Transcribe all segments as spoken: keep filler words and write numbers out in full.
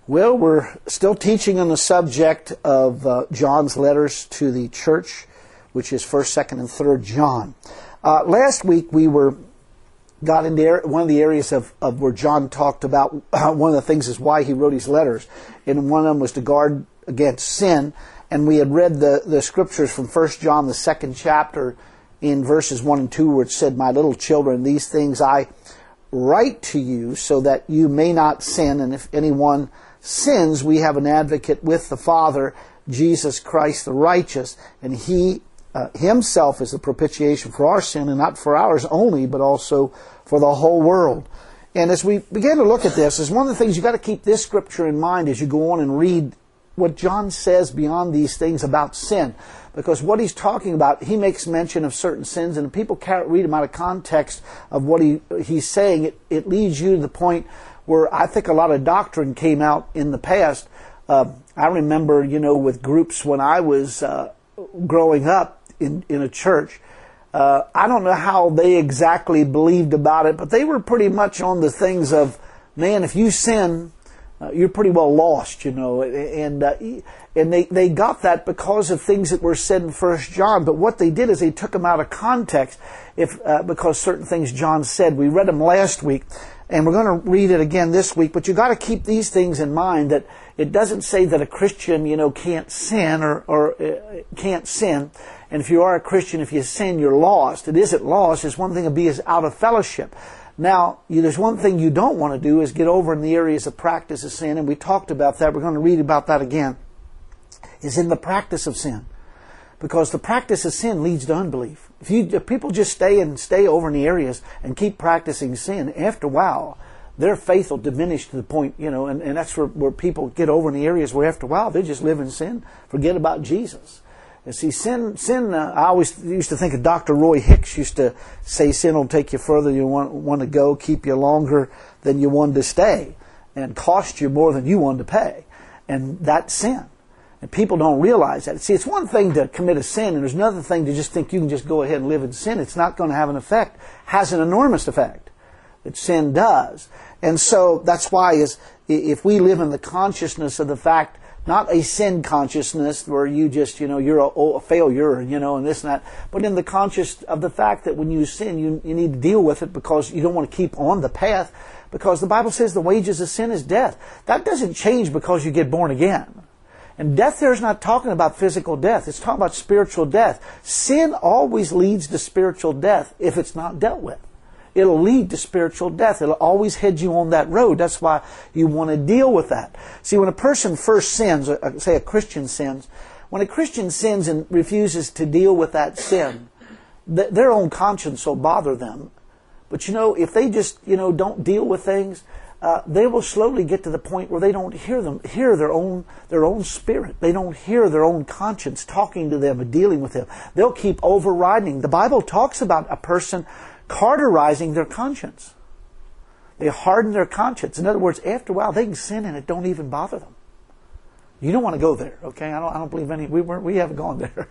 Well, we're still teaching on the subject of uh, John's letters to the church, which is first, second, and third John. Uh, last week we were got into one of the areas of, of where John talked about uh, one of the things is why he wrote his letters, and one of them was to guard against sin. And we had read the, the scriptures from First John, the second chapter, in verses one and two, where it said, "My little children, these things I write to you so that you may not sin, and if anyone sins, we have an advocate with the Father, Jesus Christ the righteous, and He uh, Himself is the propitiation for our sin, and not for ours only, but also for the whole world." And as we begin to look at this, is one of the things you've got to keep this scripture in mind as you go on and read what John says beyond these things about sin. Because what he's talking about, he makes mention of certain sins, and people can't read him out of context of what he he's saying. It, it leads you to the point where I think a lot of doctrine came out in the past. Uh, I remember, you know, with groups when I was uh, growing up in, in a church, uh, I don't know how they exactly believed about it, but they were pretty much on the things of, man, if you sin, uh, you're pretty well lost, you know. And uh, and they, they got that because of things that were said in First John. But what they did is they took them out of context if uh, because certain things John said. We read them last week. And we're going to read it again this week, but you've got to keep these things in mind, that it doesn't say that a Christian, you know, can't sin or, or uh, can't sin. And if you are a Christian, if you sin, you're lost. It isn't lost. It's one thing to be is out of fellowship. Now, you, there's one thing you don't want to do is get over in the areas of practice of sin, and we talked about that. We're going to read about that again. Is in the practice of sin. Because the practice of sin leads to unbelief. If you if people just stay and stay over in the areas and keep practicing sin, after a while, their faith will diminish to the point, you know, and, and that's where, where people get over in the areas where after a while they just live in sin, forget about Jesus. And see, sin, sin. Uh, I always used to think of Doctor Roy Hicks used to say sin will take you further than you want, want to go, keep you longer than you want to stay, and cost you more than you want to pay. And that's sin. And people don't realize that. See, it's one thing to commit a sin, and there's another thing to just think you can just go ahead and live in sin. It's not going to have an effect. It has an enormous effect that sin does. And so that's why is if we live in the consciousness of the fact, not a sin consciousness where you just, you know, you're a, a failure, you know, and this and that, but in the conscious of the fact that when you sin, you, you need to deal with it because you don't want to keep on the path, because the Bible says the wages of sin is death. That doesn't change because you get born again. And death there is not talking about physical death. It's talking about spiritual death. Sin always leads to spiritual death if it's not dealt with. It'll lead to spiritual death. It'll always head you on that road. That's why you want to deal with that. See, when a person first sins, say a Christian sins, when a Christian sins and refuses to deal with that sin, their own conscience will bother them. But you know, if they just, you know, don't deal with things, Uh, they will slowly get to the point where they don't hear them, hear their own their own spirit. They don't hear their own conscience talking to them and dealing with them. They'll keep overriding. The Bible talks about a person cauterizing their conscience. They harden their conscience. In other words, after a while, they can sin and it don't even bother them. You don't want to go there, okay? I don't. I don't believe any. We weren't. We haven't gone there.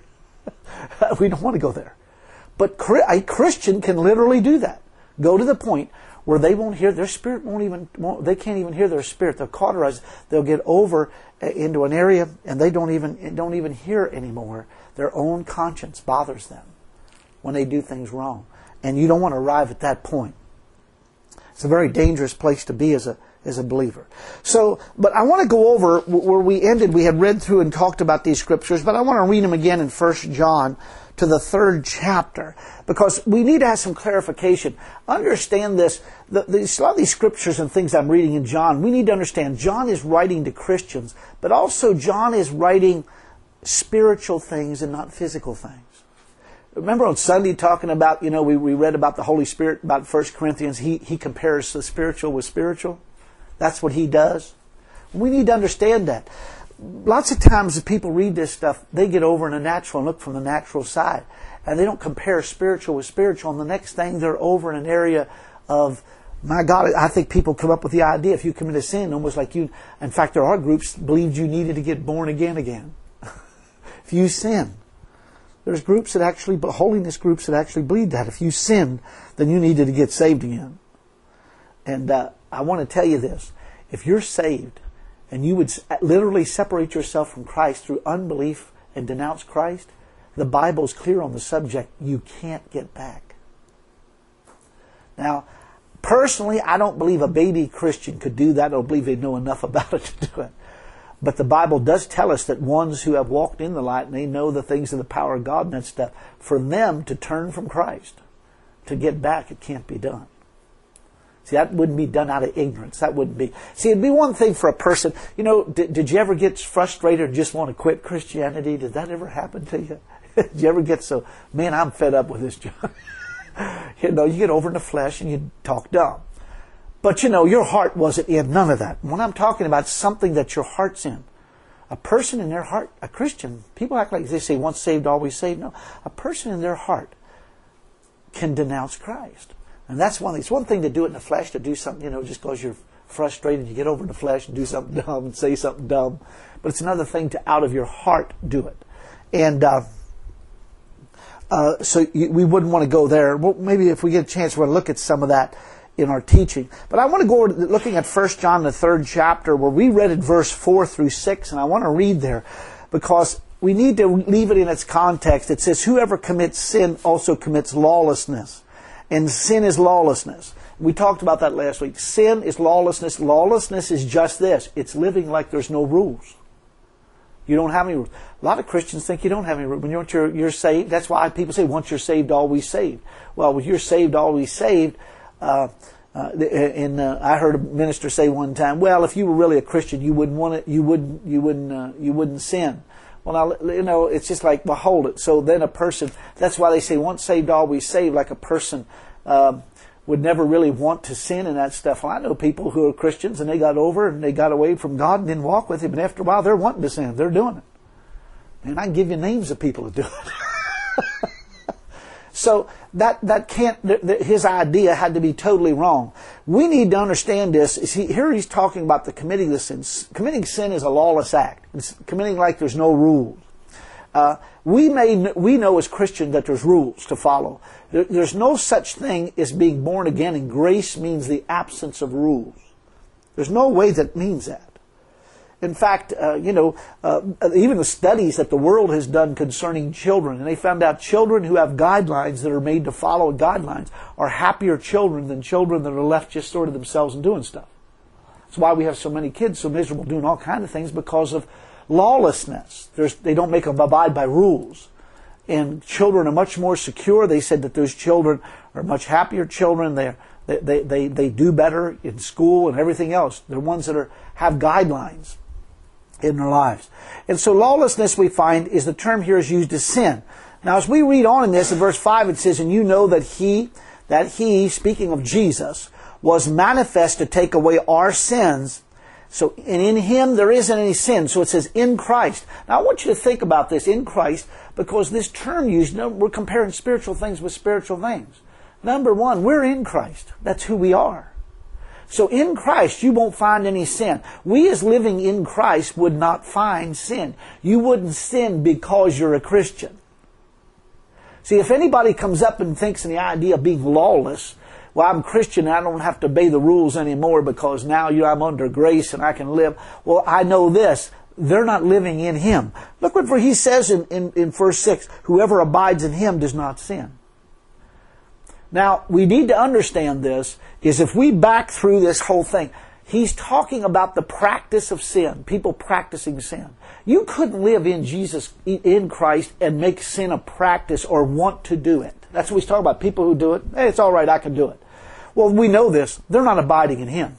We don't want to go there. But a Christian can literally do that. Go to the point where they won't hear, their spirit won't even, won't, they can't even hear their spirit. They'll cauterize, they'll get over into an area and they don't even, don't even hear anymore. Their own conscience bothers them when they do things wrong. And you don't want to arrive at that point. It's a very dangerous place to be as a, as a believer. So, but I want to go over where we ended. We had read through and talked about these scriptures, but I want to read them again in First John to the third chapter, because we need to have some clarification. Understand this, the, the, a lot of these scriptures and things I'm reading in John, we need to understand John is writing to Christians, but also John is writing spiritual things and not physical things. Remember on Sunday talking about, you know, we, we read about the Holy Spirit, about First Corinthians, he, he compares the spiritual with spiritual. That's what he does. We need to understand that. Lots of times if people read this stuff, they get over in the natural and look from the natural side. And they don't compare spiritual with spiritual. And the next thing, they're over in an area of, my God, I think people come up with the idea if you commit a sin, almost like you, in fact, there are groups believed you needed to get born again again. If you sin. There's groups that actually, holiness groups that actually believe that. If you sin, then you needed to get saved again. And uh, I want to tell you this. If you're saved, and you would literally separate yourself from Christ through unbelief and denounce Christ, the Bible's clear on the subject. You can't get back. Now, personally, I don't believe a baby Christian could do that. I don't believe they know enough about it to do it. But the Bible does tell us that ones who have walked in the light and they know the things of the power of God and that stuff, for them to turn from Christ, to get back, it can't be done. See, that wouldn't be done out of ignorance. That wouldn't be. See, it'd be one thing for a person. You know, did, did you ever get frustrated and just want to quit Christianity? Did that ever happen to you? Did you ever get so, man, I'm fed up with this job? You know, you get over in the flesh and you talk dumb. But you know, your heart wasn't in none of that. When I'm talking about something that your heart's in, a person in their heart, a Christian, people act like they say once saved, always saved. No, a person in their heart can denounce Christ. And that's one thing. It's one thing to do it in the flesh, to do something, you know, just because you're frustrated, you get over in the flesh and do something dumb and say something dumb. But it's another thing to out of your heart do it. And uh, uh, so you, we wouldn't want to go there. Well, maybe if we get a chance, we'll look at some of that in our teaching. But I want to go over to looking at First John, the third chapter, where we read at verse four through six, and I want to read there because we need to leave it in its context. It says, whoever commits sin also commits lawlessness. And sin is lawlessness. We talked about that last week. Sin is lawlessness. Lawlessness is just this. It's living like there's no rules. You don't have any rules. A lot of Christians think you don't have any rules. When you're, you're, you're saved, that's why people say, once you're saved, always saved. Well, when you're saved, always saved, uh, uh, and uh, I heard a minister say one time, well, if you were really a Christian, you wouldn't want it, you wouldn't, you wouldn't, uh, you wouldn't sin. Well, now, you know, it's just like, well, hold it. So then a person, that's why they say once saved, always saved, like a person um, would never really want to sin and that stuff. Well, I know people who are Christians and they got over and they got away from God and didn't walk with Him, and after a while they're wanting to sin. They're doing it. And I can give you names of people that do it. So that that can't, th- th- his idea had to be totally wrong. We need to understand this. See, here he's talking about the committing the sin. Committing sin is a lawless act. It's committing like there's no rules. Uh, we may we know as Christians that there's rules to follow. There, there's no such thing as being born again, and grace means the absence of rules. There's no way that means that. In fact, uh, you know, uh, even the studies that the world has done concerning children, and they found out children who have guidelines that are made to follow guidelines are happier children than children that are left just sort of themselves and doing stuff. That's why we have so many kids so miserable doing all kinds of things, because of lawlessness. There's, they don't make them abide by rules. And children are much more secure. They said that those children are much happier children. They're, they, they, they, they do better in school and everything else. They're ones that are, have guidelines in their lives. And so lawlessness, we find, is the term here is used as sin. Now as we read on in this, in verse five it says, and you know that he, that he, speaking of Jesus, was manifest to take away our sins. So, and in Him there isn't any sin. So it says, in Christ. Now I want you to think about this, in Christ, because this term used, we're comparing spiritual things with spiritual things. Number one, we're in Christ. That's who we are. So in Christ, you won't find any sin. We as living in Christ would not find sin. You wouldn't sin because you're a Christian. See, if anybody comes up and thinks in the idea of being lawless, well, I'm Christian and I don't have to obey the rules anymore because now you know, I'm under grace and I can live. Well, I know this. They're not living in Him. Look what He says in, in, in verse six. Whoever abides in Him does not sin. Now, we need to understand this, is if we back through this whole thing, he's talking about the practice of sin, people practicing sin. You couldn't live in Jesus, in Christ, and make sin a practice or want to do it. That's what he's talking about, people who do it. Hey, it's all right, I can do it. Well, we know this. They're not abiding in Him.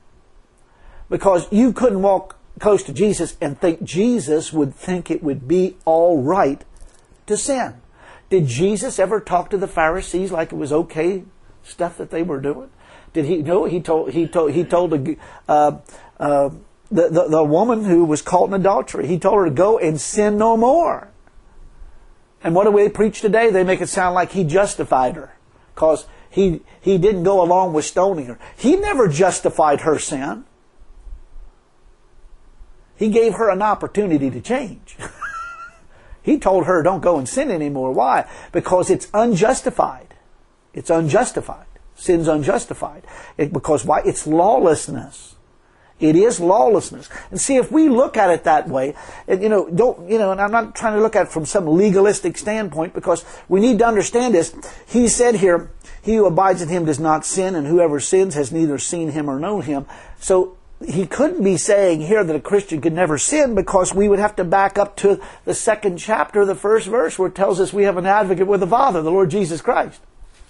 Because you couldn't walk close to Jesus and think Jesus would think it would be all right to sin. Did Jesus ever talk to the Pharisees like it was okay stuff that they were doing? Did he? No. He told. He told. He told the, uh, uh, the, the the woman who was caught in adultery. He told her to go and sin no more. And what do we preach today? They make it sound like He justified her because he he didn't go along with stoning her. He never justified her sin. He gave her an opportunity to change. He told her, don't go and sin anymore. Why? Because it's unjustified. It's unjustified. Sin's unjustified. It, because why? It's lawlessness. It is lawlessness. And see, if we look at it that way, and, you know, don't, you know, and I'm not trying to look at it from some legalistic standpoint, because we need to understand this. He said here, he who abides in him does not sin, and whoever sins has neither seen him or known him. So he couldn't be saying here that a Christian could never sin, because we would have to back up to the second chapter, the first verse, where it tells us we have an advocate with the Father, the Lord Jesus Christ.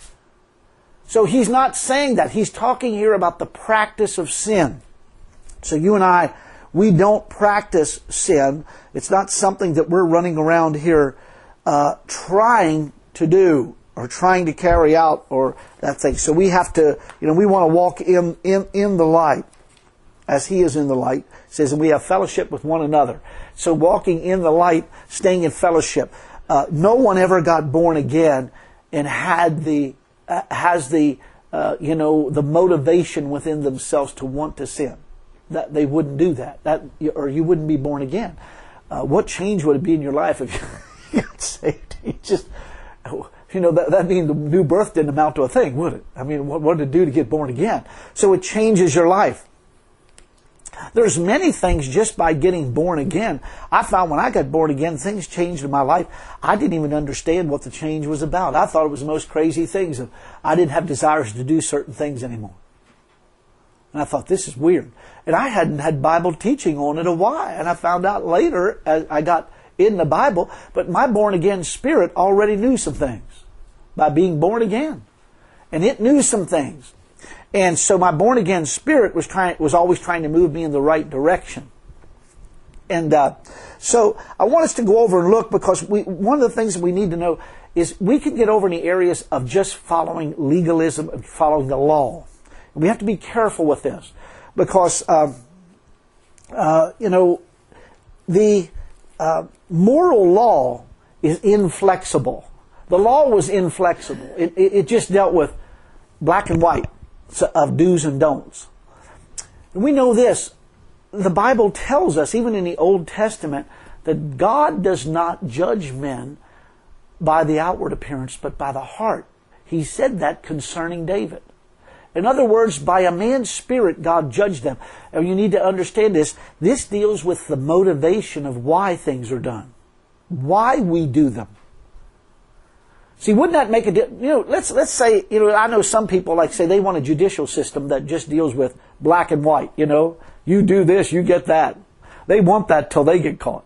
So he's not saying that. He's talking here about the practice of sin. So you and I, we don't practice sin. It's not something that we're running around here uh, trying to do or trying to carry out or that thing. So we have to, you know, we want to walk in, in, in the light as He is in the light. It says, and we have fellowship with one another. So walking in the light, staying in fellowship. Uh, no one ever got born again and had the, uh, has the, uh, you know, the motivation within themselves to want to sin. That they wouldn't do that, that or you wouldn't be born again. Uh, what change would it be in your life if you got saved? You just, you know, that that means the new birth didn't amount to a thing, would it? I mean, what, what did it do to get born again? So it changes your life. There's many things just by getting born again. I found when I got born again, things changed in my life. I didn't even understand what the change was about. I thought it was the most crazy things. I didn't have desires to do certain things anymore. And I thought, this is weird. And I hadn't had Bible teaching on it a while. And I found out later, as I got in the Bible, but my born-again spirit already knew some things by being born again. And it knew some things. And so my born-again spirit was trying, was always trying to move me in the right direction. And uh, so I want us to go over and look, because we, one of the things that we need to know is we can get over in the areas of just following legalism and following the law. We have to be careful with this, because, uh, uh, you know, the uh, moral law is inflexible. The law was inflexible. It, it, it just dealt with black and white of do's and don'ts. And we know this. The Bible tells us, even in the Old Testament, that God does not judge men by the outward appearance, but by the heart. He said that concerning David. In other words, by a man's spirit, God judged them. And you need to understand this. This deals with the motivation of why things are done. Why we do them. See, wouldn't that make a difference? You know, let's, let's say, you know, I know some people like say they want a judicial system that just deals with black and white, you know. You do this, you get that. They want that till they get caught.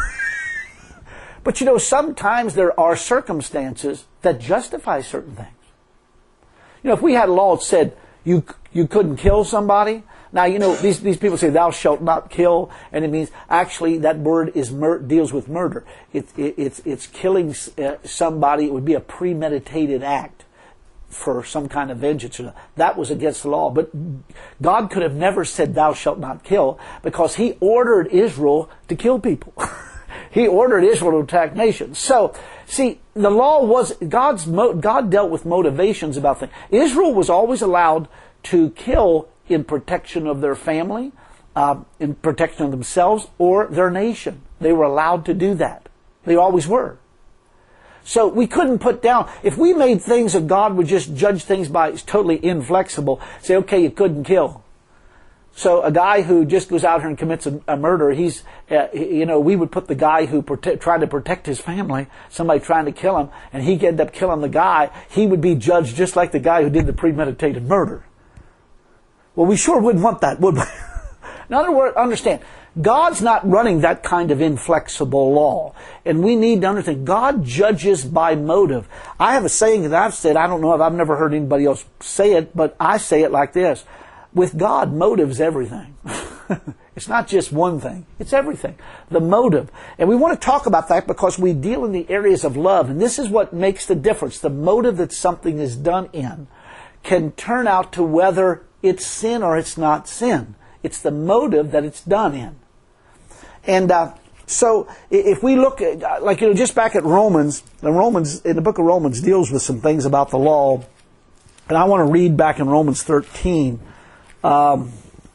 But you know, sometimes there are circumstances that justify certain things. You know, if we had a law that said you you couldn't kill somebody, now you know these these people say thou shalt not kill, and it means actually that word is mur- deals with murder. It, it, it's it's killing uh, somebody. It would be a premeditated act for some kind of vengeance. That was against the law. But God could have never said thou shalt not kill, because He ordered Israel to kill people. He ordered Israel to attack nations. So, see, the law was, God's, God dealt with motivations about things. Israel was always allowed to kill in protection of their family, uh, in protection of themselves or their nation. They were allowed to do that. They always were. So we couldn't put down, if we made things that God would just judge things by, it's totally inflexible, say, okay, you couldn't kill. So a guy who just goes out here and commits a, a murder, he's, uh, you know, we would put the guy who prote- tried to protect his family, somebody trying to kill him, and he ended up killing the guy, he would be judged just like the guy who did the premeditated murder. Well, we sure wouldn't want that, would we? In other words, understand, God's not running that kind of inflexible law. And we need to understand, God judges by motive. I have a saying that I've said, I don't know if I've never heard anybody else say it, but I say it like this. With God, motive's everything. It's not just one thing. It's everything. The motive. And we want to talk about that because we deal in the areas of love. And this is what makes the difference. The motive that something is done in can turn out to whether it's sin or it's not sin. It's the motive that it's done in. And uh, so if we look at, like, you know, just back at Romans, the Romans, in the book of Romans deals with some things about the law. And I want to read back in Romans thirteen. Um,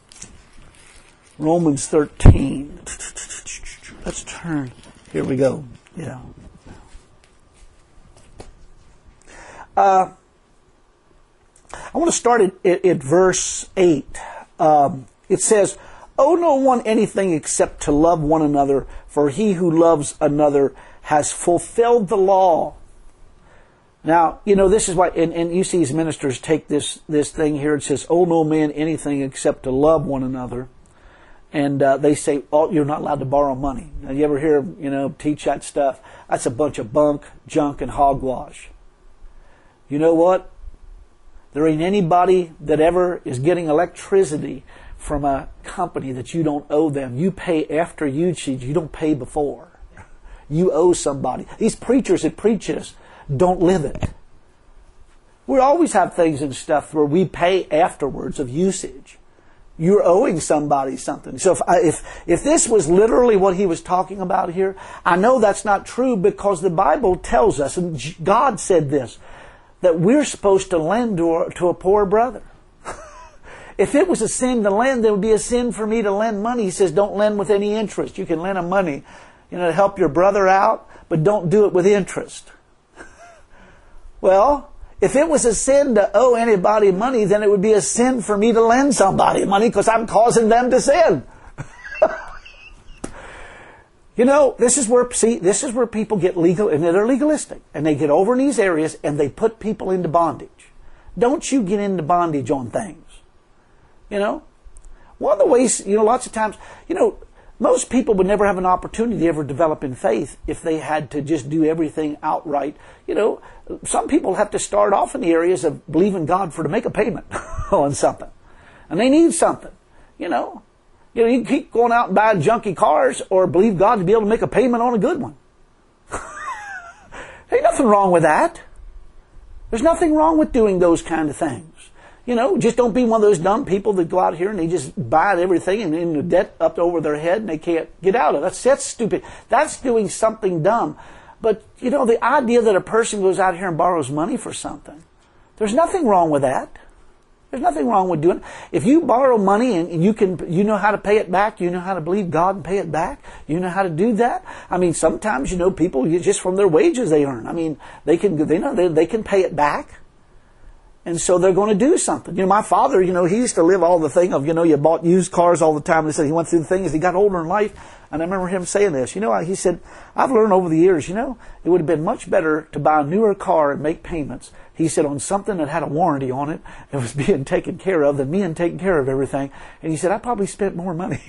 Romans thirteen. Let's turn. Here we go. Yeah. Uh, I want to start at, at, at verse eight. Um, it says, owe no one anything except to love one another, for he who loves another has fulfilled the law. Now, you know, this is why, and, and you see these ministers take this, this thing here. It says, owe no man anything except to love one another. And uh, they say, oh, you're not allowed to borrow money. Now, you ever hear, you know, teach that stuff? That's a bunch of bunk, junk, and hogwash. You know what? There ain't anybody that ever is getting electricity from a company that you don't owe them. You pay after usage. You don't pay before. You owe somebody. These preachers that preach this don't live it. We always have things and stuff where we pay afterwards of usage. You're owing somebody something. So if, I, if if this was literally what he was talking about here, I know that's not true because the Bible tells us, and God said this, that we're supposed to lend to a, to a poor brother. If it was a sin to lend, there would be a sin for me to lend money. He says, don't lend with any interest. You can lend him money, you know, to help your brother out, but don't do it with interest. Well, if it was a sin to owe anybody money, then it would be a sin for me to lend somebody money because I'm causing them to sin. You know, this is where, see, this is where people get legal, and they're legalistic, and they get over in these areas, and they put people into bondage. Don't you get into bondage on things. You know? One of the ways, you know, lots of times, you know, most people would never have an opportunity to ever develop in faith if they had to just do everything outright. You know, some people have to start off in the areas of believing God for to make a payment on something. And they need something, you know. You know, you can keep going out and buying junky cars or believe God to be able to make a payment on a good one. Ain't nothing wrong with that. There's nothing wrong with doing those kind of things. You know, just don't be one of those dumb people that go out here and they just buy everything and in the debt up over their head and they can't get out of it. That's, that's stupid. That's doing something dumb. But, you know, the idea that a person goes out here and borrows money for something, there's nothing wrong with that. There's nothing wrong with doing it. If you borrow money and you can, you know how to pay it back, you know how to believe God and pay it back, you know how to do that. I mean, sometimes, you know, people, just from their wages they earn, I mean, they can, they know they, they can pay it back. And so they're going to do something. You know, my father, you know, he used to live all the thing of, you know, you bought used cars all the time. He said he went through the thing as he got older in life. And I remember him saying this. You know, he said, I've learned over the years, you know, it would have been much better to buy a newer car and make payments. He said on something that had a warranty on it and was being taken care of than me and taking care of everything. And he said, I probably spent more money.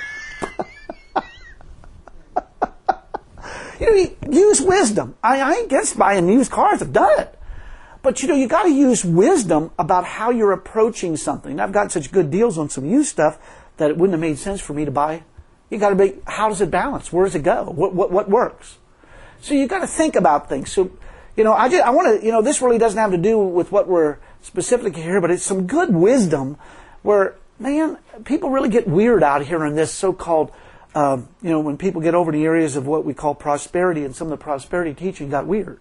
You know, use wisdom. I, I ain't against buying used cars. I've done it. But, you know, you got to use wisdom about how you're approaching something. I've got such good deals on some used stuff that it wouldn't have made sense for me to buy. You got to be, how does it balance? Where does it go? What what, what works? So you got to think about things. So, you know, I just, I want to, you know, this really doesn't have to do with what we're specifically here, but it's some good wisdom where, man, people really get weird out here in this so-called, um, you know, when people get over the areas of what we call prosperity, and some of the prosperity teaching got weird.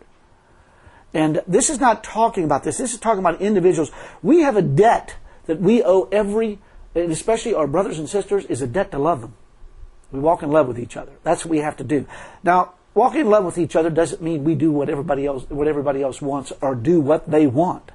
And this is not talking about this. This is talking about individuals. We have a debt that we owe every, and especially our brothers and sisters, is a debt to love them. We walk in love with each other. That's what we have to do. Now, walking in love with each other doesn't mean we do what everybody else, what everybody else wants or do what they want.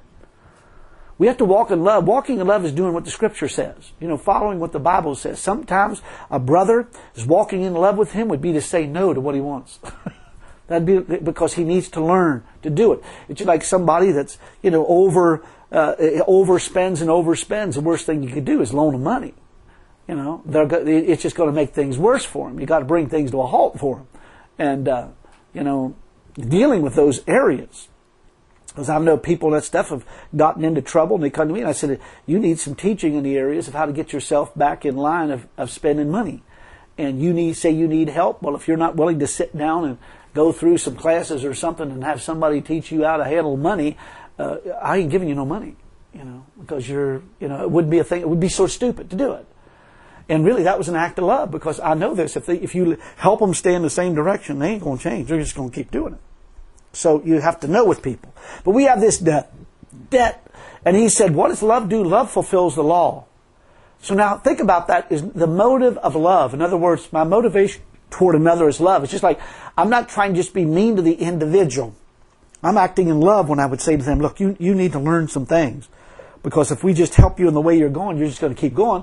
We have to walk in love. Walking in love is doing what the Scripture says. You know, following what the Bible says. Sometimes a brother is walking in love with him would be to say no to what he wants. That'd be because he needs to learn to do it. It's like somebody that's, you know, over uh, overspends and overspends. The worst thing you could do is loan them money. You know, they're go- it's just going to make things worse for them. You got to bring things to a halt for them, and uh, you know, dealing with those areas. Because I know people and that stuff have gotten into trouble, and they come to me and I said, "You need some teaching in the areas of how to get yourself back in line of, of spending money." And you need say you need help. Well, if you're not willing to sit down and go through some classes or something and have somebody teach you how to handle money, uh, I ain't giving you no money, you know, because you're, you know, it wouldn't be a thing. It would be so stupid to do it. And really, that was an act of love because I know this. If they, if you help them stay in the same direction, they ain't going to change. They're just going to keep doing it. So you have to know with people. But we have this debt. Debt. And he said, what does love do? Love fulfills the law. So now think about that is the motive of love. In other words, my motivation toward another is love. It's just like, I'm not trying to just be mean to the individual. I'm acting in love when I would say to them, look, you, you need to learn some things. Because if we just help you in the way you're going, you're just going to keep going.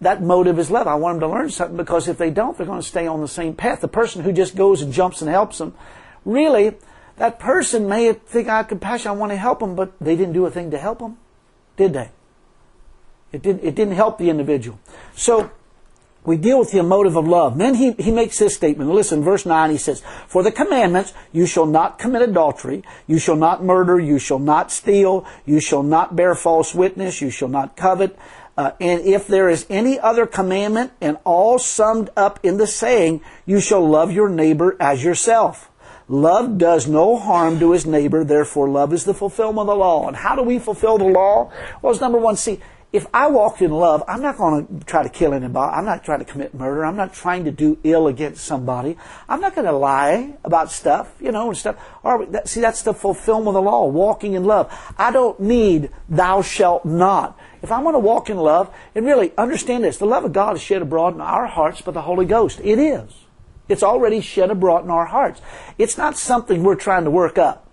that motive is love. I want them to learn something, because if they don't, they're going to stay on the same path. The person who just goes and jumps and helps them, really, that person may think, I have compassion, I want to help them, but they didn't do a thing to help them, did they? It didn't, it didn't help the individual. So, we deal with the motive of love. Then he, he makes this statement. Listen, verse nine, he says, for the commandments, you shall not commit adultery, you shall not murder, you shall not steal, you shall not bear false witness, you shall not covet. Uh, and if there is any other commandment, and all summed up in the saying, you shall love your neighbor as yourself. Love does no harm to his neighbor, therefore love is the fulfillment of the law. And how do we fulfill the law? Well, it's number one, see, if I walk in love, I'm not going to try to kill anybody. I'm not trying to commit murder. I'm not trying to do ill against somebody. I'm not going to lie about stuff, you know, and stuff. Or, that, see, that's the fulfillment of the law, walking in love. I don't need thou shalt not. If I'm going to walk in love, and really understand this, the love of God is shed abroad in our hearts by the Holy Ghost. It is. It's already shed abroad in our hearts. It's not something we're trying to work up.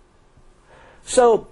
So,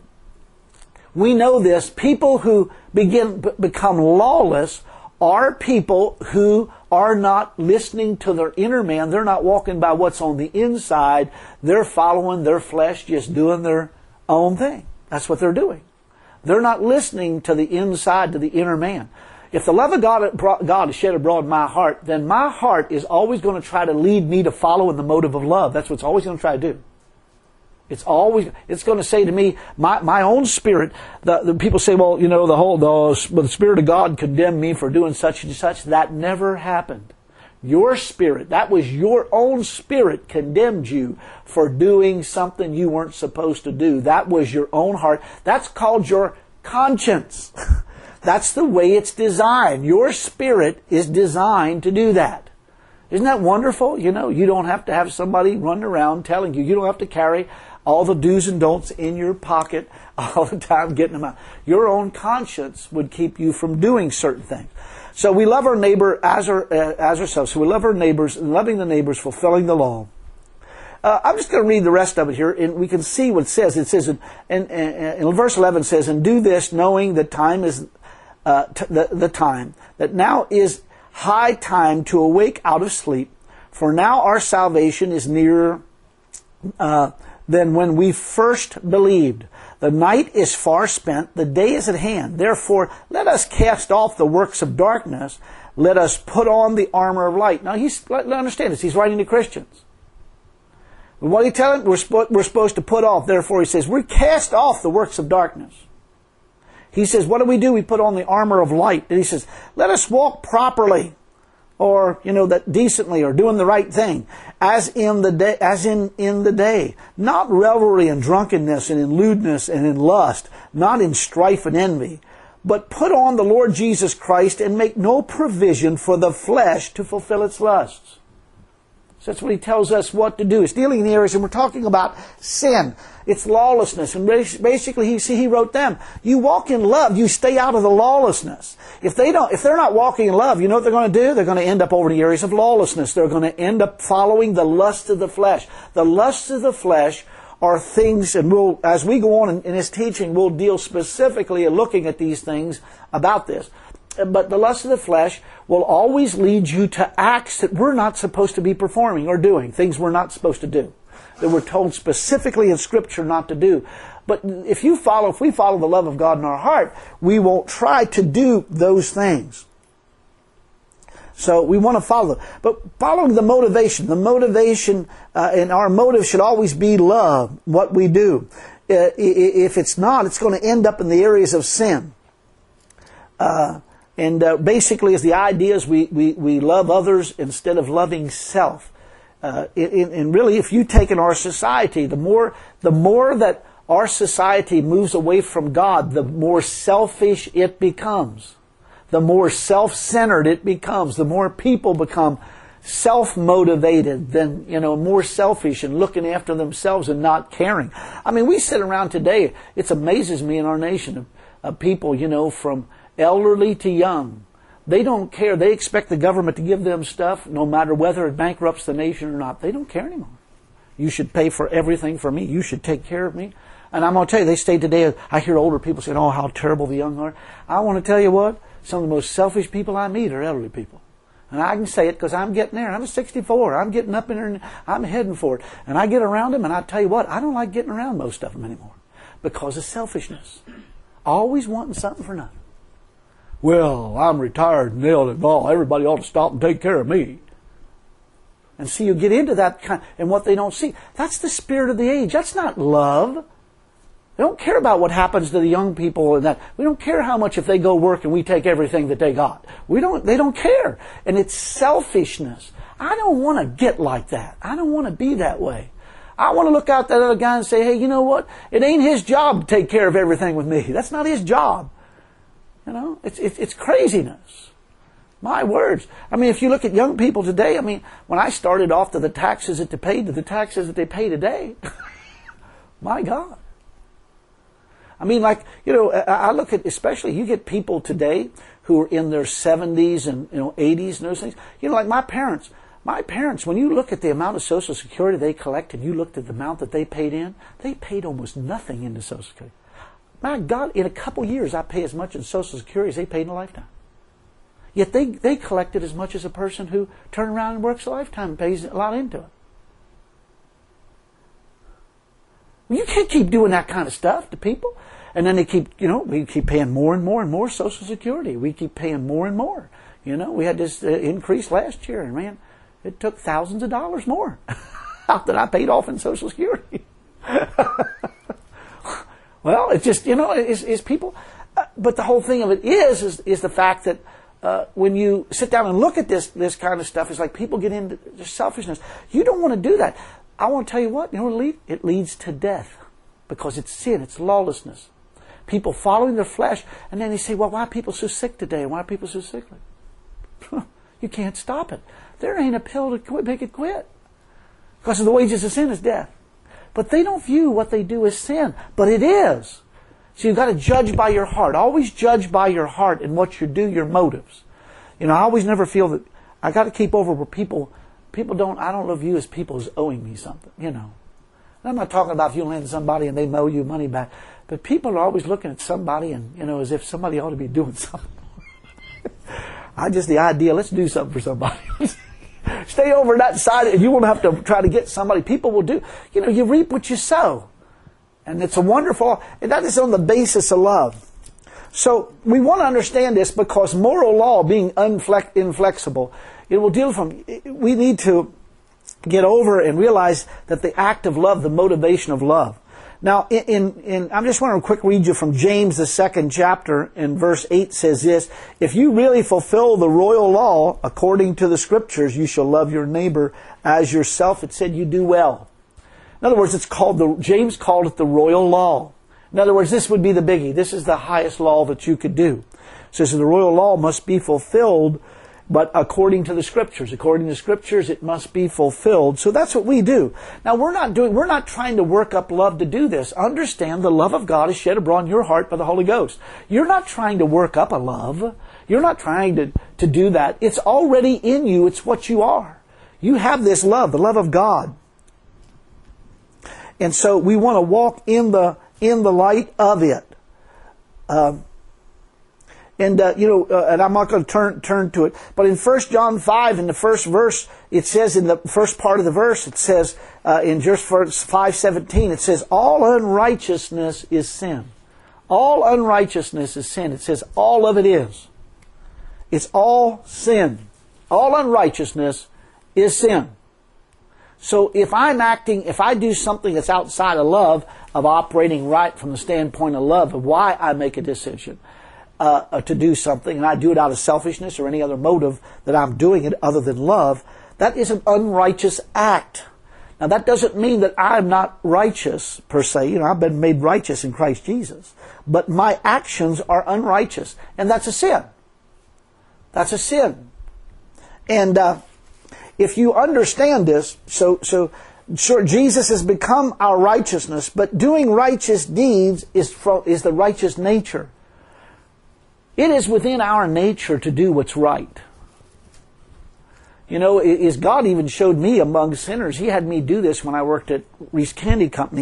we know this. People who begin become lawless are people who are not listening to their inner man. They're not walking by what's on the inside. They're following their flesh, just doing their own thing. That's what they're doing. They're not listening to the inside, to the inner man. If the love of God, God is shed abroad in my heart, then my heart is always going to try to lead me to follow in the motive of love. That's what it's always going to try to do. It's always, it's going to say to me, my, my own spirit, the, the people say, well, you know, the whole, the, the Spirit of God condemned me for doing such and such. That never happened. Your spirit, that was your own spirit condemned you for doing something you weren't supposed to do. That was your own heart. That's called your conscience. That's the way it's designed. Your spirit is designed to do that. Isn't that wonderful? You know, you don't have to have somebody running around telling you. You don't have to carry all the do's and don'ts in your pocket all the time, getting them out. Your own conscience would keep you from doing certain things. So we love our neighbor as, our, uh, as ourselves. So we love our neighbors, and loving the neighbors, fulfilling the law. Uh, I'm just going to read the rest of it here, and we can see what it says. It says, in, in, in verse eleven, it says, and do this, knowing that time is uh, t- the, the time, that now is high time to awake out of sleep, for now our salvation is nearer uh, than when we first believed. The night is far spent, the day is at hand. Therefore, let us cast off the works of darkness. Let us put on the armor of light. Now, he's, let, let understand this. He's writing to Christians. What he telling? We're, sp- we're supposed to put off. Therefore, he says, we cast off the works of darkness. He says, what do we do? We put on the armor of light. And he says, let us walk properly, or, you know, that decently, or doing the right thing, as in the day, as in, in the day. Not revelry and drunkenness and in lewdness and in lust, not in strife and envy, but put on the Lord Jesus Christ and make no provision for the flesh to fulfill its lusts. So that's what he tells us what to do. It's dealing in the areas, and we're talking about sin. It's lawlessness. And basically, he, see, he wrote them. You walk in love, you stay out of the lawlessness. If they don't, if they're not walking in love, you know what they're going to do? They're going to end up over in the areas of lawlessness. They're going to end up following the lust of the flesh. The lusts of the flesh are things, and we'll, as we go on in, in this teaching, we'll deal specifically at looking at these things about this. But the lust of the flesh will always lead you to acts that we're not supposed to be performing or doing, things we're not supposed to do, that we're told specifically in Scripture not to do. But if you follow, if we follow the love of God in our heart, we won't try to do those things. So we want to follow. But following the motivation, the motivation, uh, and our motive should always be love, what we do. Uh, if it's not, it's going to end up in the areas of sin. Uh, And uh, basically, is the idea is we, we, we love others instead of loving self. Uh, in, and really, if you take in our society, the more the more that our society moves away from God, the more selfish it becomes. The more self-centered it becomes. The more people become self-motivated than, you know, more selfish and looking after themselves and not caring. I mean, we sit around today, it amazes me in our nation of, of people, you know, from elderly to young. They don't care. They expect the government to give them stuff no matter whether it bankrupts the nation or not. They don't care anymore. You should pay for everything for me. You should take care of me. And I'm going to tell you, they stay today. I hear older people saying, oh, how terrible the young are. I want to tell you what? some of the most selfish people I meet are elderly people. And I can say it because I'm getting there. I'm sixty-four. I'm getting up in there and I'm heading for it. And I get around them, and I tell you what, I don't like getting around most of them anymore because of selfishness. Always wanting something for nothing. Well, I'm retired and nailed and all. Everybody ought to stop and take care of me. And see, you get into that kind, and what they don't see. That's the spirit of the age. That's not love. They don't care about what happens to the young people and that. We don't care how much if they go work and we take everything that they got. We don't, they don't care. And it's selfishness. I don't want to get like that. I don't want to be that way. I want to look out that other guy and say, hey, you know what? It ain't his job to take care of everything with me. That's not his job. You know, it's, it's, it's craziness. My words. I mean, if you look at young people today, I mean, when I started off to the taxes that they paid to the taxes that they pay today, my God. I mean, like, you know, I look at, especially, you get people today who are in their seventies and, you know, eighties and those things. You know, like my parents. My parents, when you look at the amount of Social Security they collected, you looked at the amount that they paid in, they paid almost nothing into Social Security. My God, in a couple years, I pay as much in Social Security as they paid in a lifetime. Yet they, they collected as much as a person who turns around and works a lifetime and pays a lot into it. You can't keep doing that kind of stuff to people. And then they keep, you know, we keep paying more and more and more Social Security. We keep paying more and more. You know, we had this uh, increase last year, and man, it took thousands of dollars more that I paid off in Social Security. Well, it's just, you know, it's, it's people. Uh, but the whole thing of it is, is, is the fact that uh, when you sit down and look at this, this kind of stuff, it's like people get into selfishness. You don't want to do that. I want to tell you what, you know what it leads? It leads to death because it's sin, it's lawlessness. People following their flesh, and then they say, well, why are people so sick today? Why are people so sickly? You can't stop it. There ain't a pill to quit, make it quit. Because the wages of sin is death. But they don't view what they do as sin. But it is. So you've got to judge by your heart. Always judge by your heart and what you do, your motives. You know, I always never feel that I got to keep over where people, people don't, I don't view as people as owing me something, you know. And I'm not talking about if you lend somebody and they owe you money back. But people are always looking at somebody and, you know, as if somebody ought to be doing something. I just, the idea, let's do something for somebody. Stay over that side. If you won't have to try to get somebody, people will do. You know, you reap what you sow. And it's a wonderful, and that is on the basis of love. So we want to understand this because moral law being unflex, inflexible, it will deal from, we need to get over and realize that the act of love, the motivation of love. Now, in, in, in I'm just want to quick read you from James, the second chapter, in verse eight says this, if you really fulfill the royal law according to the Scriptures, you shall love your neighbor as yourself. It said you do well. In other words, it's called the, James called it the royal law. In other words, this would be the biggie. This is the highest law that you could do. It says the royal law must be fulfilled, but according to the Scriptures. According to the Scriptures, it must be fulfilled. So that's what we do. Now, we're not doing, we're not trying to work up love to do this. Understand the love of God is shed abroad in your heart by the Holy Ghost. You're not trying to work up a love. You're not trying to, to do that. It's already in you. It's what you are. You have this love, the love of God. And so we want to walk in the, in the light of it. Um, And, uh, you know, uh, and I'm not going to turn, turn to it. But in First John five, in the first verse, it says, in the first part of the verse, it says, uh, in just verse five seventeen, it says, all unrighteousness is sin. All unrighteousness is sin. It says, all of it is. It's all sin. All unrighteousness is sin. So if I'm acting, if I do something that's outside of love, of operating right from the standpoint of love, of why I make a decision, Uh, to do something, and I do it out of selfishness or any other motive that I'm doing it other than love, that is an unrighteous act. Now that doesn't mean that I'm not righteous per se. You know, I've been made righteous in Christ Jesus. But my actions are unrighteous. And that's a sin. That's a sin. And uh, if you understand this, so, so sure, Jesus has become our righteousness, but doing righteous deeds is, from, is the righteous nature. It is within our nature to do what's right. You know, is God even showed me among sinners. He had me do this when I worked at Reese Candy Company.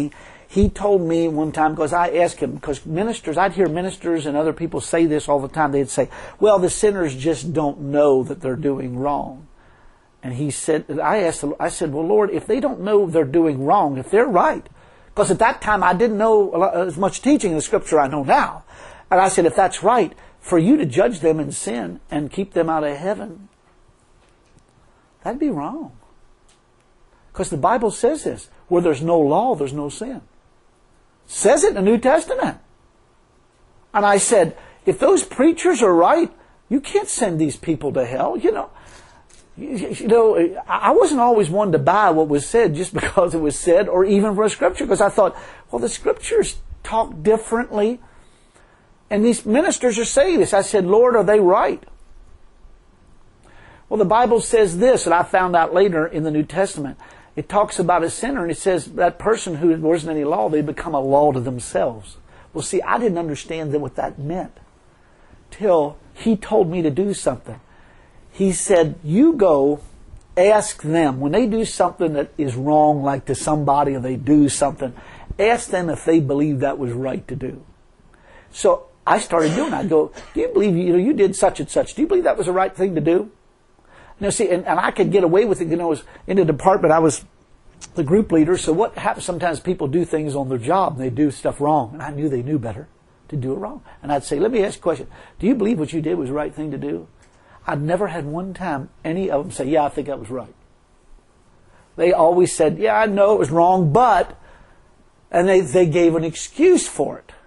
He told me one time, because I asked him, because ministers, I'd hear ministers and other people say this all the time. They'd say, well, the sinners just don't know that they're doing wrong. And he said, I asked, I said, well, Lord, if they don't know they're doing wrong, if they're right, because at that time I didn't know a lot, as much teaching in the Scripture I know now. And I said, if that's right, for you to judge them in sin and keep them out of heaven, that'd be wrong. Because the Bible says this, where there's no law, there's no sin. It says it in the New Testament. And I said, if those preachers are right, you can't send these people to hell. You know, you, you know, I wasn't always one to buy what was said just because it was said, or even from a Scripture, because I thought, well, the Scriptures talk differently. And these ministers are saying this. I said, Lord, are they right? Well, the Bible says this, and I found out later in the New Testament. It talks about a sinner, and it says that person who there wasn't any law, they become a law to themselves. Well, see, I didn't understand what that meant till he told me to do something. He said, you go ask them, when they do something that is wrong, like to somebody, or they do something, ask them if they believe that was right to do. So I started doing it. I go, do you believe you know you did such and such? Do you believe that was the right thing to do? Now, see, and, and I could get away with it. You know, I was in the department, I was the group leader. So what happens, sometimes people do things on their job and they do stuff wrong. And I knew they knew better to do it wrong. And I'd say, let me ask you a question. Do you believe what you did was the right thing to do? I'd never had one time any of them say, yeah, I think that was right. They always said, yeah, I know it was wrong, but, and they, they gave an excuse for it.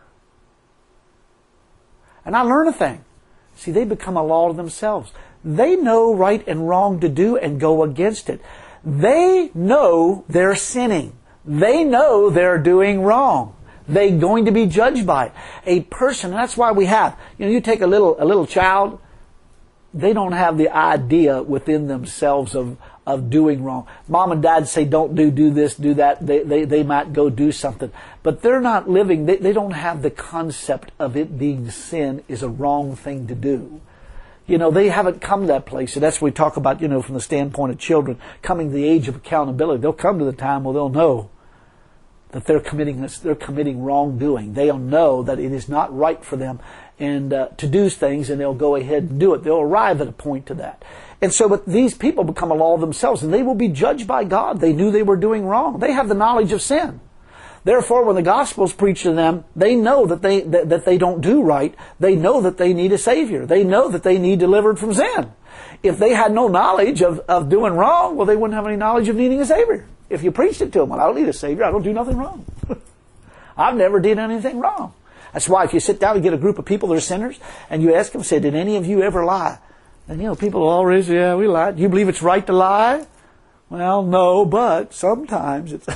And I learned a thing. See, they become a law to themselves. They know right and wrong to do and go against it. They know they're sinning. They know they're doing wrong. They're going to be judged by it. A person, and that's why we have, you know, you take a little a little child, they don't have the idea within themselves of, of doing wrong. Mom and dad say don't do, do this, do that. They, they, they might go do something. But they're not living, they, they don't have the concept of it being sin is a wrong thing to do. You know, they haven't come to that place. So that's what we talk about, you know, from the standpoint of children coming to the age of accountability. They'll come to the time where they'll know that they're committing this, they're committing wrongdoing. They'll know that it is not right for them and uh, to do things, and they'll go ahead and do it. They'll arrive at a point to that. And so, but these people become a law of themselves, and they will be judged by God. They knew they were doing wrong. They have the knowledge of sin. Therefore, when the gospel is preached to them, they know that they that, that they don't do right. They know that they need a Savior. They know that they need delivered from sin. If they had no knowledge of, of doing wrong, well, they wouldn't have any knowledge of needing a Savior. If you preached it to them, well, I don't need a Savior. I don't do nothing wrong. I've never did anything wrong. That's why if you sit down and get a group of people that are sinners, and you ask them, say, did any of you ever lie? And, you know, people will always, yeah, we lied. Do you believe it's right to lie? Well, no, but sometimes it's...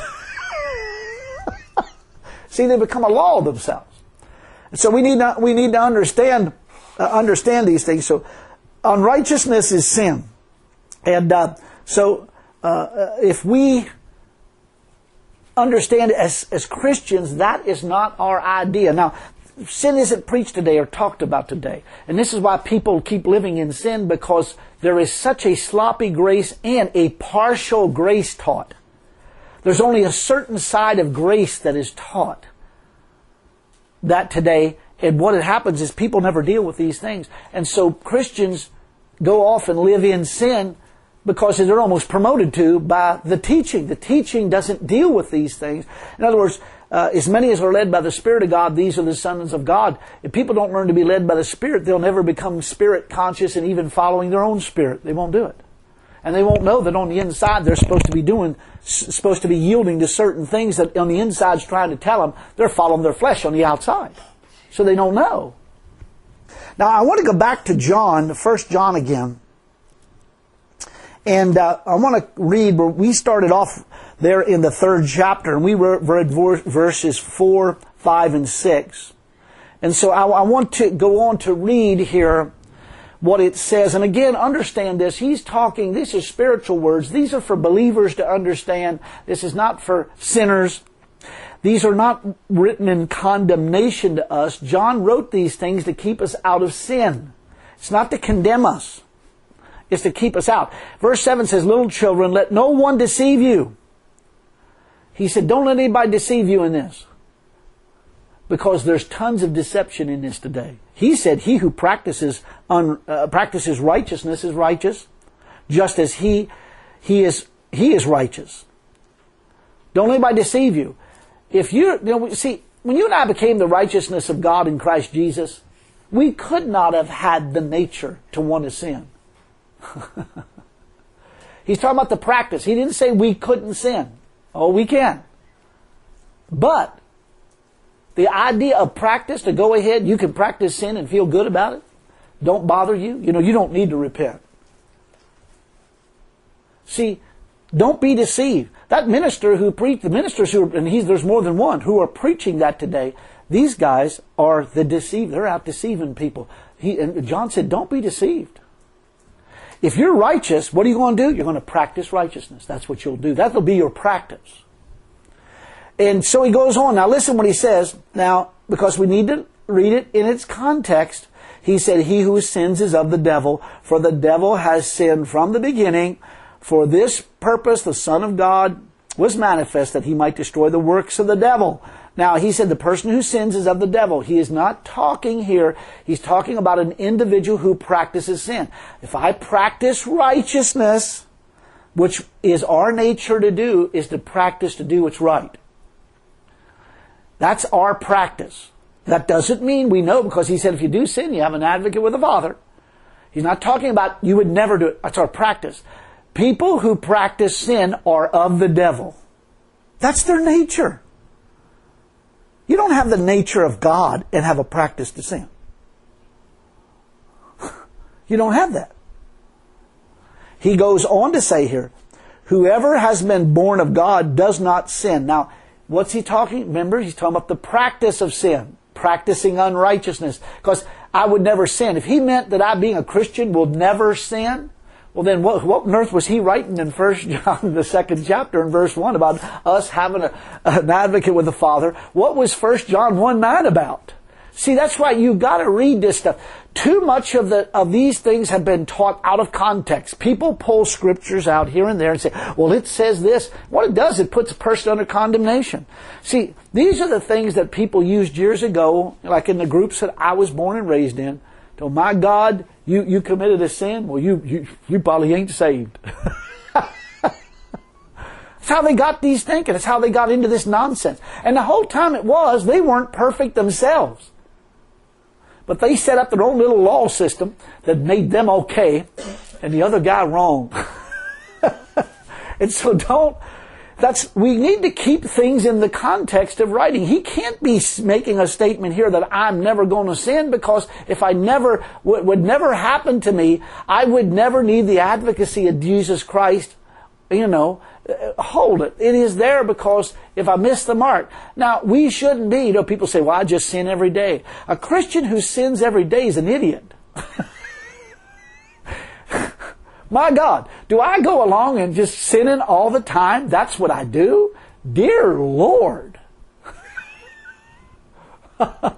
See, they become a law of themselves. So we need to, we need to understand uh, understand these things. So unrighteousness is sin. And uh, so uh, if we understand as, as Christians, that is not our idea. Now, sin isn't preached today or talked about today. And this is why people keep living in sin, because there is such a sloppy grace and a partial grace taught. There's only a certain side of grace that is taught that today. And what happens is people never deal with these things. And so Christians go off and live in sin because they're almost promoted to by the teaching. The teaching doesn't deal with these things. In other words, uh, as many as are led by the Spirit of God, these are the sons of God. If people don't learn to be led by the Spirit, they'll never become Spirit conscious and even following their own spirit. They won't do it. And they won't know that on the inside they're supposed to be doing, supposed to be yielding to certain things that on the inside's trying to tell them they're following their flesh on the outside. So they don't know. Now I want to go back to John, the First John again. And uh, I want to read where we started off there in the third chapter, and we read verses four, five, and six. And so I, I want to go on to read here what it says. And again, understand this. He's talking, this is spiritual words. These are for believers to understand. This is not for sinners. These are not written in condemnation to us. John wrote these things to keep us out of sin. It's not to condemn us. It's to keep us out. Verse seven says, little children, let no one deceive you. He said, don't let anybody deceive you in this. Because there's tons of deception in this today. He said, he who practices un, uh, practices righteousness is righteous, just as he he is he is righteous. Don't let anybody deceive you. If you, you know, see, when you and I became the righteousness of God in Christ Jesus, we could not have had the nature to want to sin. He's talking about the practice. He didn't say we couldn't sin. Oh, we can. But the idea of practice, to go ahead, you can practice sin and feel good about it. Don't bother you. You know, you don't need to repent. See, don't be deceived. That minister who preached, the ministers who, are, and he's, there's more than one, who are preaching that today, these guys are the deceived. They're out deceiving people. He, and John said, don't be deceived. If you're righteous, what are you going to do? You're going to practice righteousness. That's what you'll do. That'll be your practice. And so he goes on. Now listen what he says. Now, because we need to read it in its context. He said, he who sins is of the devil, for the devil has sinned from the beginning. For this purpose the Son of God was manifest, that he might destroy the works of the devil. Now, he said the person who sins is of the devil. He is not talking here. He's talking about an individual who practices sin. If I practice righteousness, which is our nature to do, is to practice to do what's right. That's our practice. That doesn't mean we know, because he said if you do sin, you have an advocate with the Father. He's not talking about you would never do it. That's our practice. People who practice sin are of the devil. That's their nature. You don't have the nature of God and have a practice to sin. You don't have that. He goes on to say here, whoever has been born of God does not sin. Now, what's he talking? Remember, he's talking about the practice of sin, practicing unrighteousness. Because I would never sin. If he meant that I, being a Christian, will never sin, well then what, what on earth was he writing in First John, the second chapter, in verse one, about us having a, an advocate with the Father? What was First John one nine about? See, that's why you've got to read this stuff. Too much of the of these things have been taught out of context. People pull scriptures out here and there and say, well, it says this. What it does, it puts a person under condemnation. See, these are the things that people used years ago, like in the groups that I was born and raised in. Oh, my God, you, you committed a sin? Well, you, you, you probably ain't saved. That's how they got these thinking. That's how they got into this nonsense. And the whole time it was, they weren't perfect themselves. But they set up their own little law system that made them okay and the other guy wrong. And so don't, that's, we need to keep things in the context of writing. He can't be making a statement here that I'm never going to sin, because if I never, would, would never happen to me, I would never need the advocacy of Jesus Christ. You know, hold it. It is there because if I miss the mark. Now, we shouldn't be, you know, people say, well, I just sin every day. A Christian who sins every day is an idiot. My God, do I go along and just sinning all the time? That's what I do? Dear Lord. Do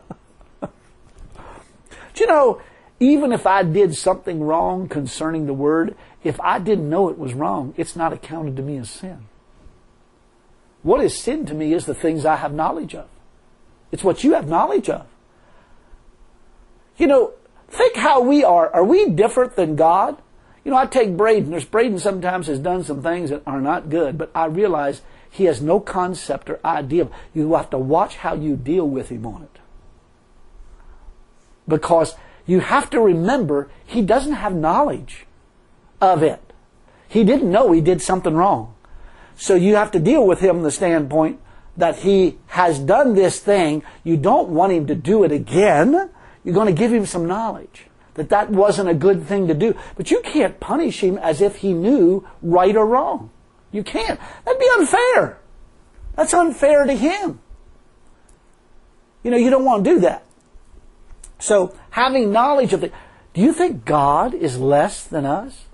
you know, even if I did something wrong concerning the Word, if I didn't know it was wrong, it's not accounted to me as sin. What is sin to me is the things I have knowledge of. It's what you have knowledge of. You know, think how we are. Are we different than God? You know, I take Braden. There's Braden sometimes has done some things that are not good, but I realize he has no concept or idea. You have to watch how you deal with him on it. Because you have to remember, he doesn't have knowledge of it. He didn't know he did something wrong. So you have to deal with him from the standpoint that he has done this thing. You don't want him to do it again. You're going to give him some knowledge that that wasn't a good thing to do. But you can't punish him as if he knew right or wrong. You can't. That'd be unfair. That's unfair to him. You know, you don't want to do that. So, having knowledge of it, do you think God is less than us?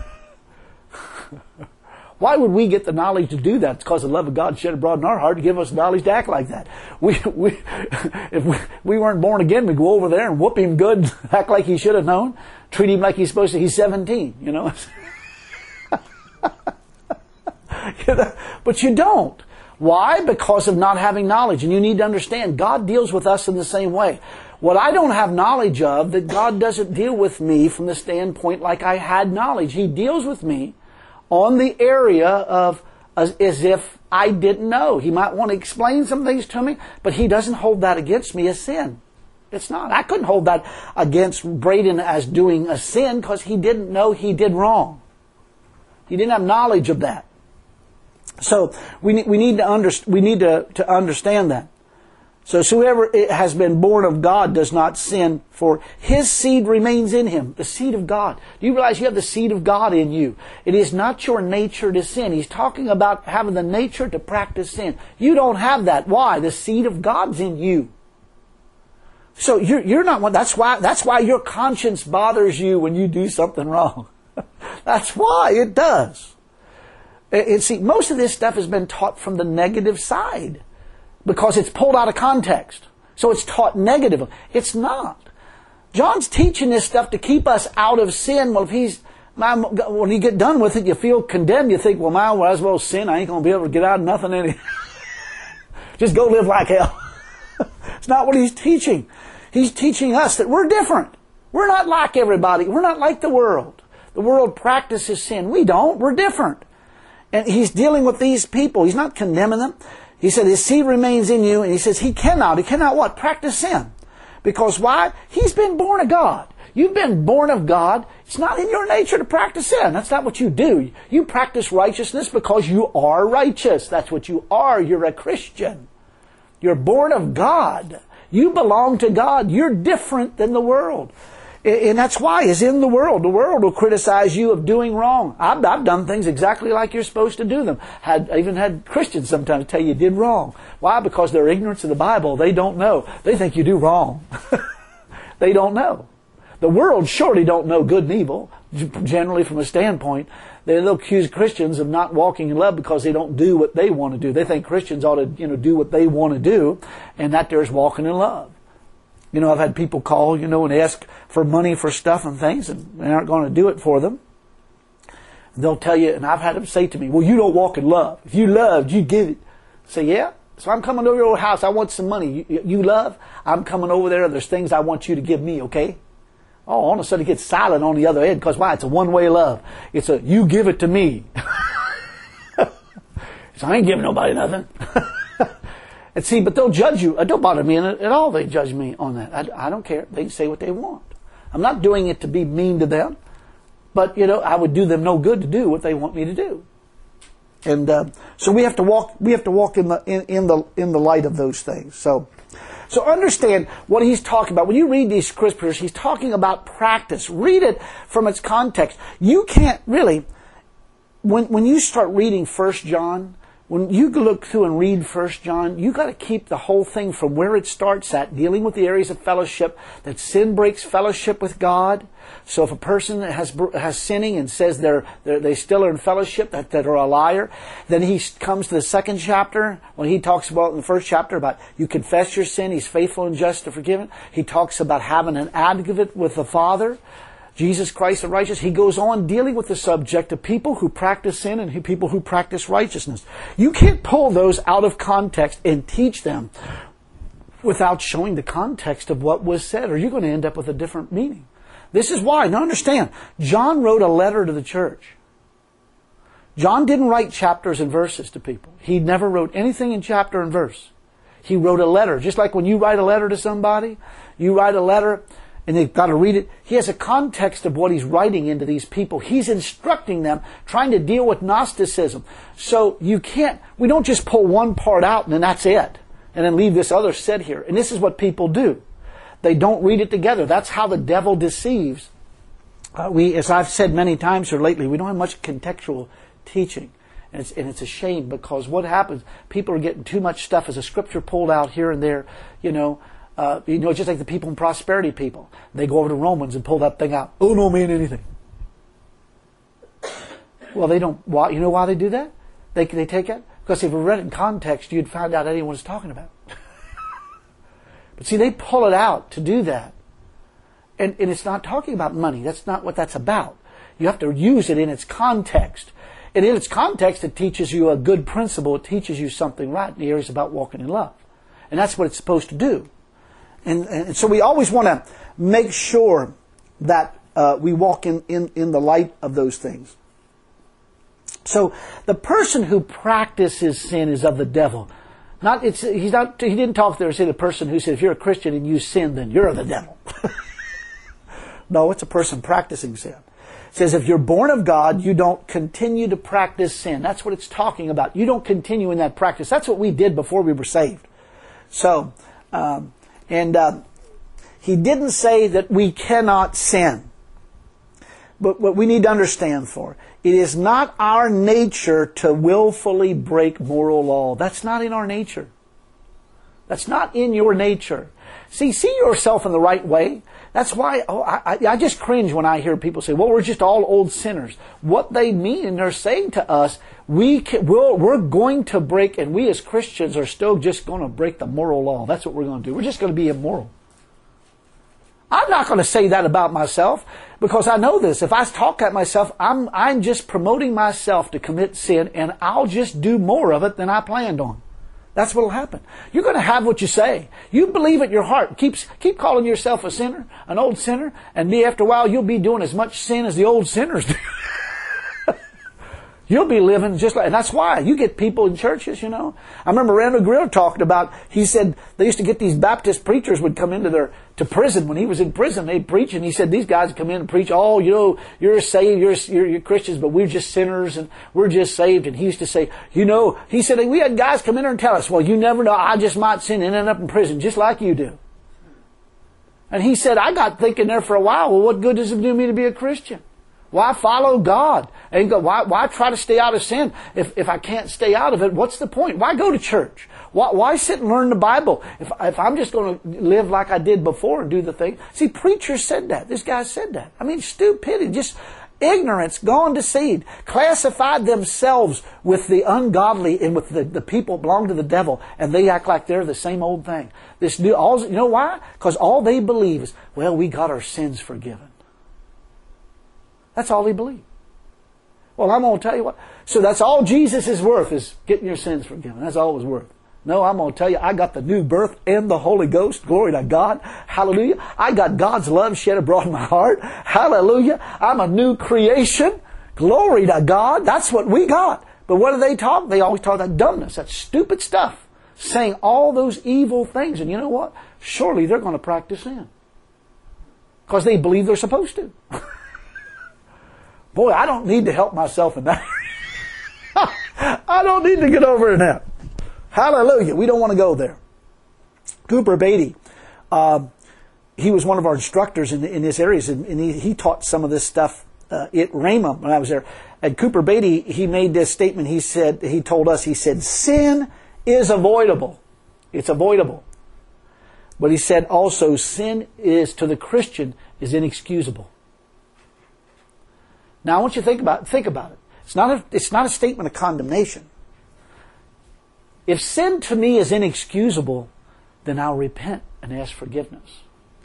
Why would we get the knowledge to do that? It's because the love of God shed abroad in our heart to give us knowledge to act like that. We, we, if we, we weren't born again, we'd go over there and whoop him good, act like he should have known, treat him like he's supposed to. He's seventeen, you know. You know, but you don't. Why? Because of not having knowledge. And you need to understand, God deals with us in the same way. What I don't have knowledge of, that God doesn't deal with me from the standpoint like I had knowledge. He deals with me on the area of as, as if I didn't know. He might want to explain some things to me, but He doesn't hold that against me as sin. It's not. I couldn't hold that against Braden as doing a sin because he didn't know he did wrong. He didn't have knowledge of that. So we need, we need to under, we need to, to understand that. So whoever has been born of God does not sin, for his seed remains in him. The seed of God. Do you realize you have the seed of God in you? It is not your nature to sin. He's talking about having the nature to practice sin. You don't have that. Why? The seed of God's in you. So you're, you're not one. That's why, that's why your conscience bothers you when you do something wrong. That's why it does. And see, most of this stuff has been taught from the negative side because it's pulled out of context. So it's taught negatively. It's not. John's teaching this stuff to keep us out of sin. Well, if he's, when you get done with it, you feel condemned. You think, well, I might as well sin. I ain't going to be able to get out of nothing any. Just go live like hell. It's not what he's teaching. He's teaching us that we're different. We're not like everybody. We're not like the world. The world practices sin. We don't. We're different. And he's dealing with these people. He's not condemning them. He said his seed remains in you. And he says he cannot. He cannot what? Practice sin. Because why? He's been born of God. You've been born of God. It's not in your nature to practice sin. That's not what you do. You practice righteousness because you are righteous. That's what you are. You're a Christian. You're born of God. You belong to God. You're different than the world. And that's why it's in the world. The world will criticize you of doing wrong. I've, I've done things exactly like you're supposed to do them. Had, I even had Christians sometimes tell you you did wrong. Why? Because they're ignorance of the Bible. They don't know. They think you do wrong. They don't know. The world surely don't know good and evil, generally from a standpoint. They'll accuse Christians of not walking in love because they don't do what they want to do. They think Christians ought to, you know, do what they want to do, and that there's walking in love. You know, I've had people call, you know, and ask for money for stuff and things, and they aren't going to do it for them. And they'll tell you, and I've had them say to me, well, you don't walk in love. If you loved, you'd give it. I say, yeah. So I'm coming over to your house. I want some money. You, you love? I'm coming over there. There's things I want you to give me, okay? Oh, all of a sudden it gets silent on the other end. Because why? It's a one-way love. It's a, you give it to me. So I ain't giving nobody nothing. And see, but they'll judge you. It don't bother me at all. They judge me on that. I, I don't care. They can say what they want. I'm not doing it to be mean to them. But, you know, I would do them no good to do what they want me to do. And uh, so we have to walk. We have to walk in the in, in the in the light of those things. So, so understand what he's talking about. When you read these scriptures, he's talking about practice. Read it from its context. You can't really, when when you start reading First John, when you look through and read First John, you got to keep the whole thing from where it starts at, dealing with the areas of fellowship, that sin breaks fellowship with God. So if a person has has sinning and says they're, they're they still are in fellowship, that they're a liar, then he comes to the second chapter when he talks about in the first chapter about you confess your sin, he's faithful and just to forgive it. He talks about having an advocate with the Father, Jesus Christ the righteous. He goes on dealing with the subject of people who practice sin and people who practice righteousness. You can't pull those out of context and teach them without showing the context of what was said, or you're going to end up with a different meaning. This is why. Now understand, John wrote a letter to the church. John didn't write chapters and verses to people. He never wrote anything in chapter and verse. He wrote a letter. Just like when you write a letter to somebody, you write a letter and they've got to read it. He has a context of what he's writing into these people. He's instructing them, trying to deal with Gnosticism. So you can't, we don't just pull one part out and then that's it. And then leave this other set here. And this is what people do. They don't read it together. That's how the devil deceives. Uh, we, as I've said many times here lately, we don't have much contextual teaching. And it's, and it's a shame because what happens, people are getting too much stuff as a scripture pulled out here and there, you know, Uh, you know, just like the people in prosperity people. They go over to Romans and pull that thing out. Oh, no mean anything. Well, they don't. Why? You know why they do that? They they take it because if you read it in context, you'd find out anyone was talking about. But see, they pull it out to do that, and and it's not talking about money. That's not what that's about. You have to use it in its context. And in its context, it teaches you a good principle. It teaches you something right in the areas about walking in love. And that's what it's supposed to do. And, and so we always want to make sure that uh, we walk in, in, in the light of those things. So the person who practices sin is of the devil. Not it's he's not he didn't talk there and say the person who said if you're a Christian and you sin, then you're of the devil. No, it's a person practicing sin. It says if you're born of God, you don't continue to practice sin. That's what it's talking about. You don't continue in that practice. That's what we did before we were saved. So, um, and uh, he didn't say that we cannot sin. But what we need to understand for, it is not our nature to willfully break moral law. That's not in our nature. That's not in your nature. See, see yourself in the right way. That's why oh, I, I just cringe when I hear people say, well, we're just all old sinners. What they mean, and they're saying to us, we can, we'll, we're going to break, and we as Christians are still just going to break the moral law. That's what we're going to do. We're just going to be immoral. I'm not going to say that about myself because I know this. If I talk at myself, I'm I'm just promoting myself to commit sin, and I'll just do more of it than I planned on. That's what will happen. You're going to have what you say. You believe it in your heart. Keep, keep calling yourself a sinner, an old sinner, and me after a while you'll be doing as much sin as the old sinners do. You'll be living just like, and that's why you get people in churches, you know. I remember Randall Greer talking about, he said they used to get these Baptist preachers would come into their, to prison when he was in prison, they'd preach, and he said these guys would come in and preach, oh, you know, you're saved, you're, you're, you're Christians, but we're just sinners and we're just saved. And he used to say, you know, he said, we had guys come in there and tell us, well, you never know, I just might sin and end up in prison just like you do. And he said, I got thinking there for a while, well, what good does it do me to be a Christian? Why follow God? And go, why, why try to stay out of sin? If, if I can't stay out of it, what's the point? Why go to church? Why, why sit and learn the Bible? If, if I'm just going to live like I did before and do the thing. See, preachers said that. This guy said that. I mean, stupidity, just ignorance, gone to seed, classified themselves with the ungodly and with the, the people belong to the devil, and they act like they're the same old thing. This new, all, you know why? Because all they believe is, well, we got our sins forgiven. That's all they believe. Well, I'm going to tell you what. So that's all Jesus is worth, is getting your sins forgiven. That's all it was worth. No, I'm going to tell you, I got the new birth and the Holy Ghost. Glory to God. Hallelujah. I got God's love shed abroad in my heart. Hallelujah. I'm a new creation. Glory to God. That's what we got. But what do they talk? They always talk that dumbness, that stupid stuff, saying all those evil things. And you know what? Surely they're going to practice sin. Because they believe they're supposed to. Boy, I don't need to help myself in that. I don't need to get over in that. Hallelujah. We don't want to go there. Cooper Beatty, uh, he was one of our instructors in, in this areas, and, and he, he taught some of this stuff uh, at Rhema when I was there. And Cooper Beatty, he made this statement. He said, he told us, he said, sin is avoidable. It's avoidable. But he said also, sin is, to the Christian, is inexcusable. Now I want you to think about think about it. It's not a, it's not a statement of condemnation. If sin to me is inexcusable, then I'll repent and ask forgiveness.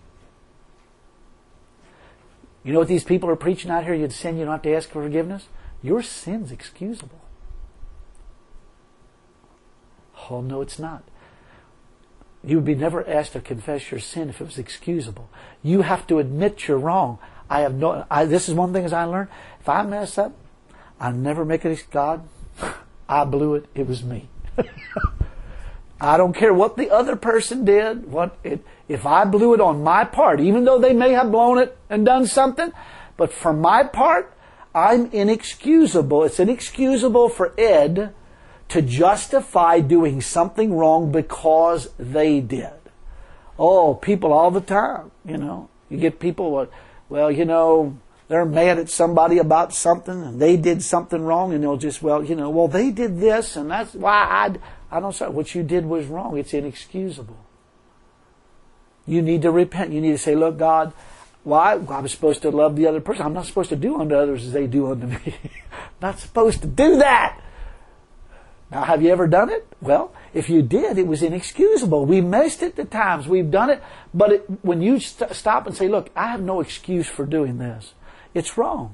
You know what these people are preaching out here? You sin, you don't have to ask for forgiveness. Your sin's excusable. Oh no, it's not. You would be never asked to confess your sin if it was excusable. You have to admit you're wrong. I have no. I, this is one thing as I learned. If I mess up, I never make it. God, I blew it. It was me. I don't care what the other person did. What it, if I blew it on my part, even though they may have blown it and done something, but for my part, I'm inexcusable. It's inexcusable for Ed to justify doing something wrong because they did. Oh, people all the time. You know, you get people what. Well, you know, they're mad at somebody about something and they did something wrong, and they'll just, well, you know, well, they did this and that's why I, I don't say what you did was wrong. It's inexcusable. You need to repent. You need to say, look, God, why? Well, I'm supposed to love the other person. I'm not supposed to do unto others as they do unto me. Not supposed to do that. Now, have you ever done it? Well, if you did, it was inexcusable. We missed it the times. We've done it. But it, when you st- stop and say, look, I have no excuse for doing this. It's wrong.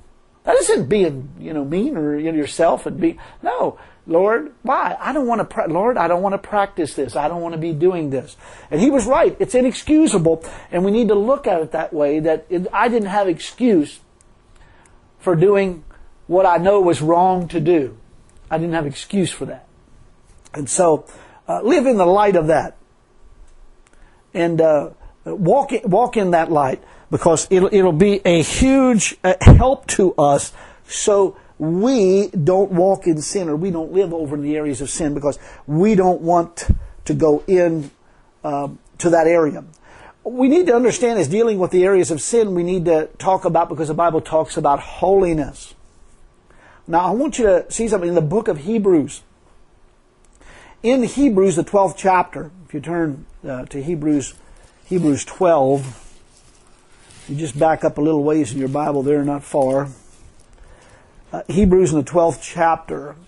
That isn't being, you know, mean or you know, yourself and be. No, Lord, why? I don't want to. Pra- Lord, I don't want to practice this. I don't want to be doing this. And he was right. It's inexcusable, and we need to look at it that way. That it, I didn't have excuse for doing what I know was wrong to do. I didn't have excuse for that, and so uh, live in the light of that, and uh, walk walk in that light. Because it'll, it'll be a huge uh, help to us so we don't walk in sin or we don't live over in the areas of sin because we don't want to go in uh, to that area. We need to understand as dealing with the areas of sin we need to talk about because the Bible talks about holiness. Now I want you to see something in the book of Hebrews. In Hebrews, the twelfth chapter, if you turn uh, to Hebrews, Hebrews twelve, you just back up a little ways in your Bible there, not far. Uh, Hebrews in the twelfth chapter.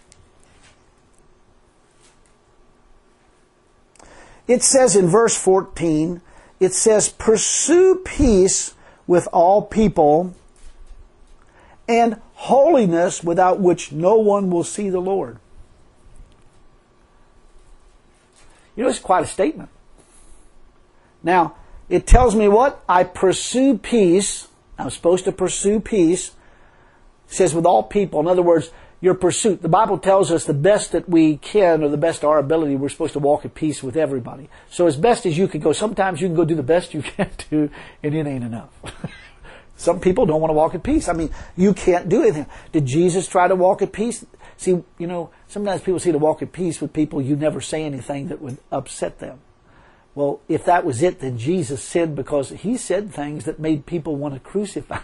It says in verse fourteen, it says, pursue peace with all people and holiness without which no one will see the Lord. You know, it's quite a statement. Now, it tells me what? I pursue peace. I'm supposed to pursue peace. It says with all people. In other words, your pursuit. The Bible tells us the best that we can or the best of our ability, we're supposed to walk at peace with everybody. So as best as you can go, sometimes you can go do the best you can do and it ain't enough. Some people don't want to walk at peace. I mean, you can't do anything. Did Jesus try to walk at peace? See, you know, sometimes people see to walk at peace with people you never say anything that would upset them. Well, if that was it, then Jesus sinned because he said things that made people want to crucify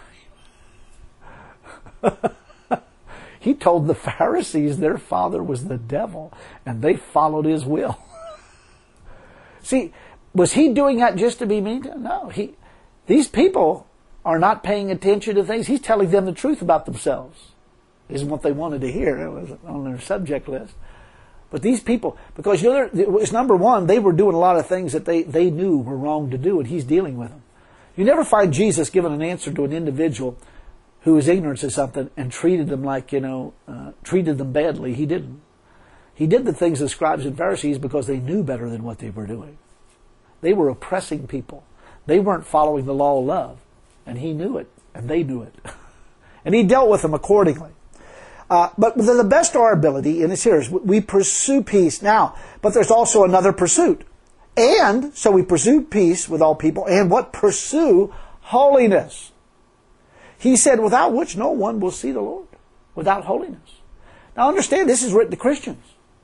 him. He told the Pharisees their father was the devil, and they followed his will. See, was he doing that just to be mean to them? No. He, these people are not paying attention to things. He's telling them the truth about themselves. Isn't what they wanted to hear. It was on their subject list. But these people, because you know, it's number one, they were doing a lot of things that they, they knew were wrong to do, and he's dealing with them. You never find Jesus giving an answer to an individual who was ignorant of something and treated them like, you know, uh, treated them badly. He didn't. He did the things the scribes and Pharisees because they knew better than what they were doing. They were oppressing people. They weren't following the law of love. And he knew it, and they knew it. And he dealt with them accordingly. Uh, but to the best of our ability, and it's here, is we pursue peace. Now, but there's also another pursuit. And, so we pursue peace with all people, and what? Pursue holiness. He said, without which no one will see the Lord. Without holiness. Now understand, this is written to Christians.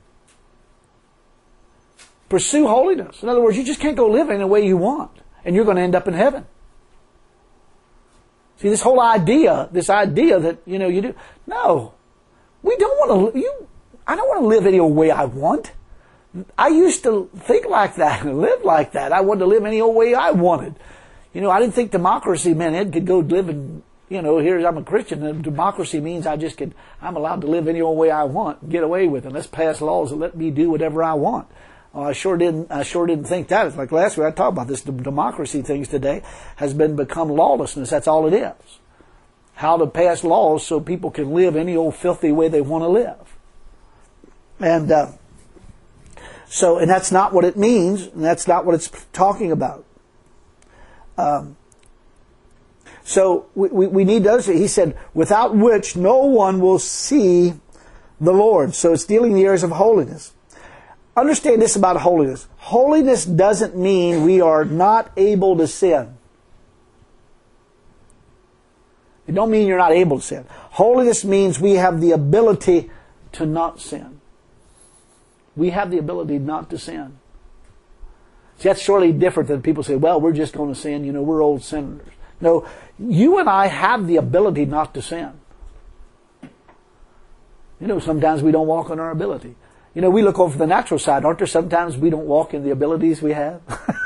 Pursue holiness. In other words, you just can't go live any way you want, and you're going to end up in heaven. See, this whole idea, this idea that, you know, you do, no. We don't want to, you, I don't want to live any old way I want. I used to think like that and live like that. I wanted to live any old way I wanted. You know, I didn't think democracy meant Ed could go live in, you know, here I'm a Christian, and democracy means I just could, I'm allowed to live any old way I want, get away with it. Let's pass laws that let me do whatever I want. Oh, I sure didn't, I sure didn't think that. It's like last week I talked about this, the democracy things today has been become lawlessness. That's all it is. How to pass laws so people can live any old filthy way they want to live. And, uh, so, and that's not what it means, and that's not what it's talking about. Um, so, we, we, we need to understand, he said, without which no one will see the Lord. So it's dealing in the areas of holiness. Understand this about holiness. Holiness doesn't mean we are not able to sin. It don't mean you're not able to sin. Holiness means we have the ability to not sin. We have the ability not to sin. See, that's surely different than people say, well, we're just going to sin, you know, we're old sinners. No, you and I have the ability not to sin. You know, sometimes we don't walk on our ability. You know, we look over the natural side. Aren't there sometimes we don't walk in the abilities we have?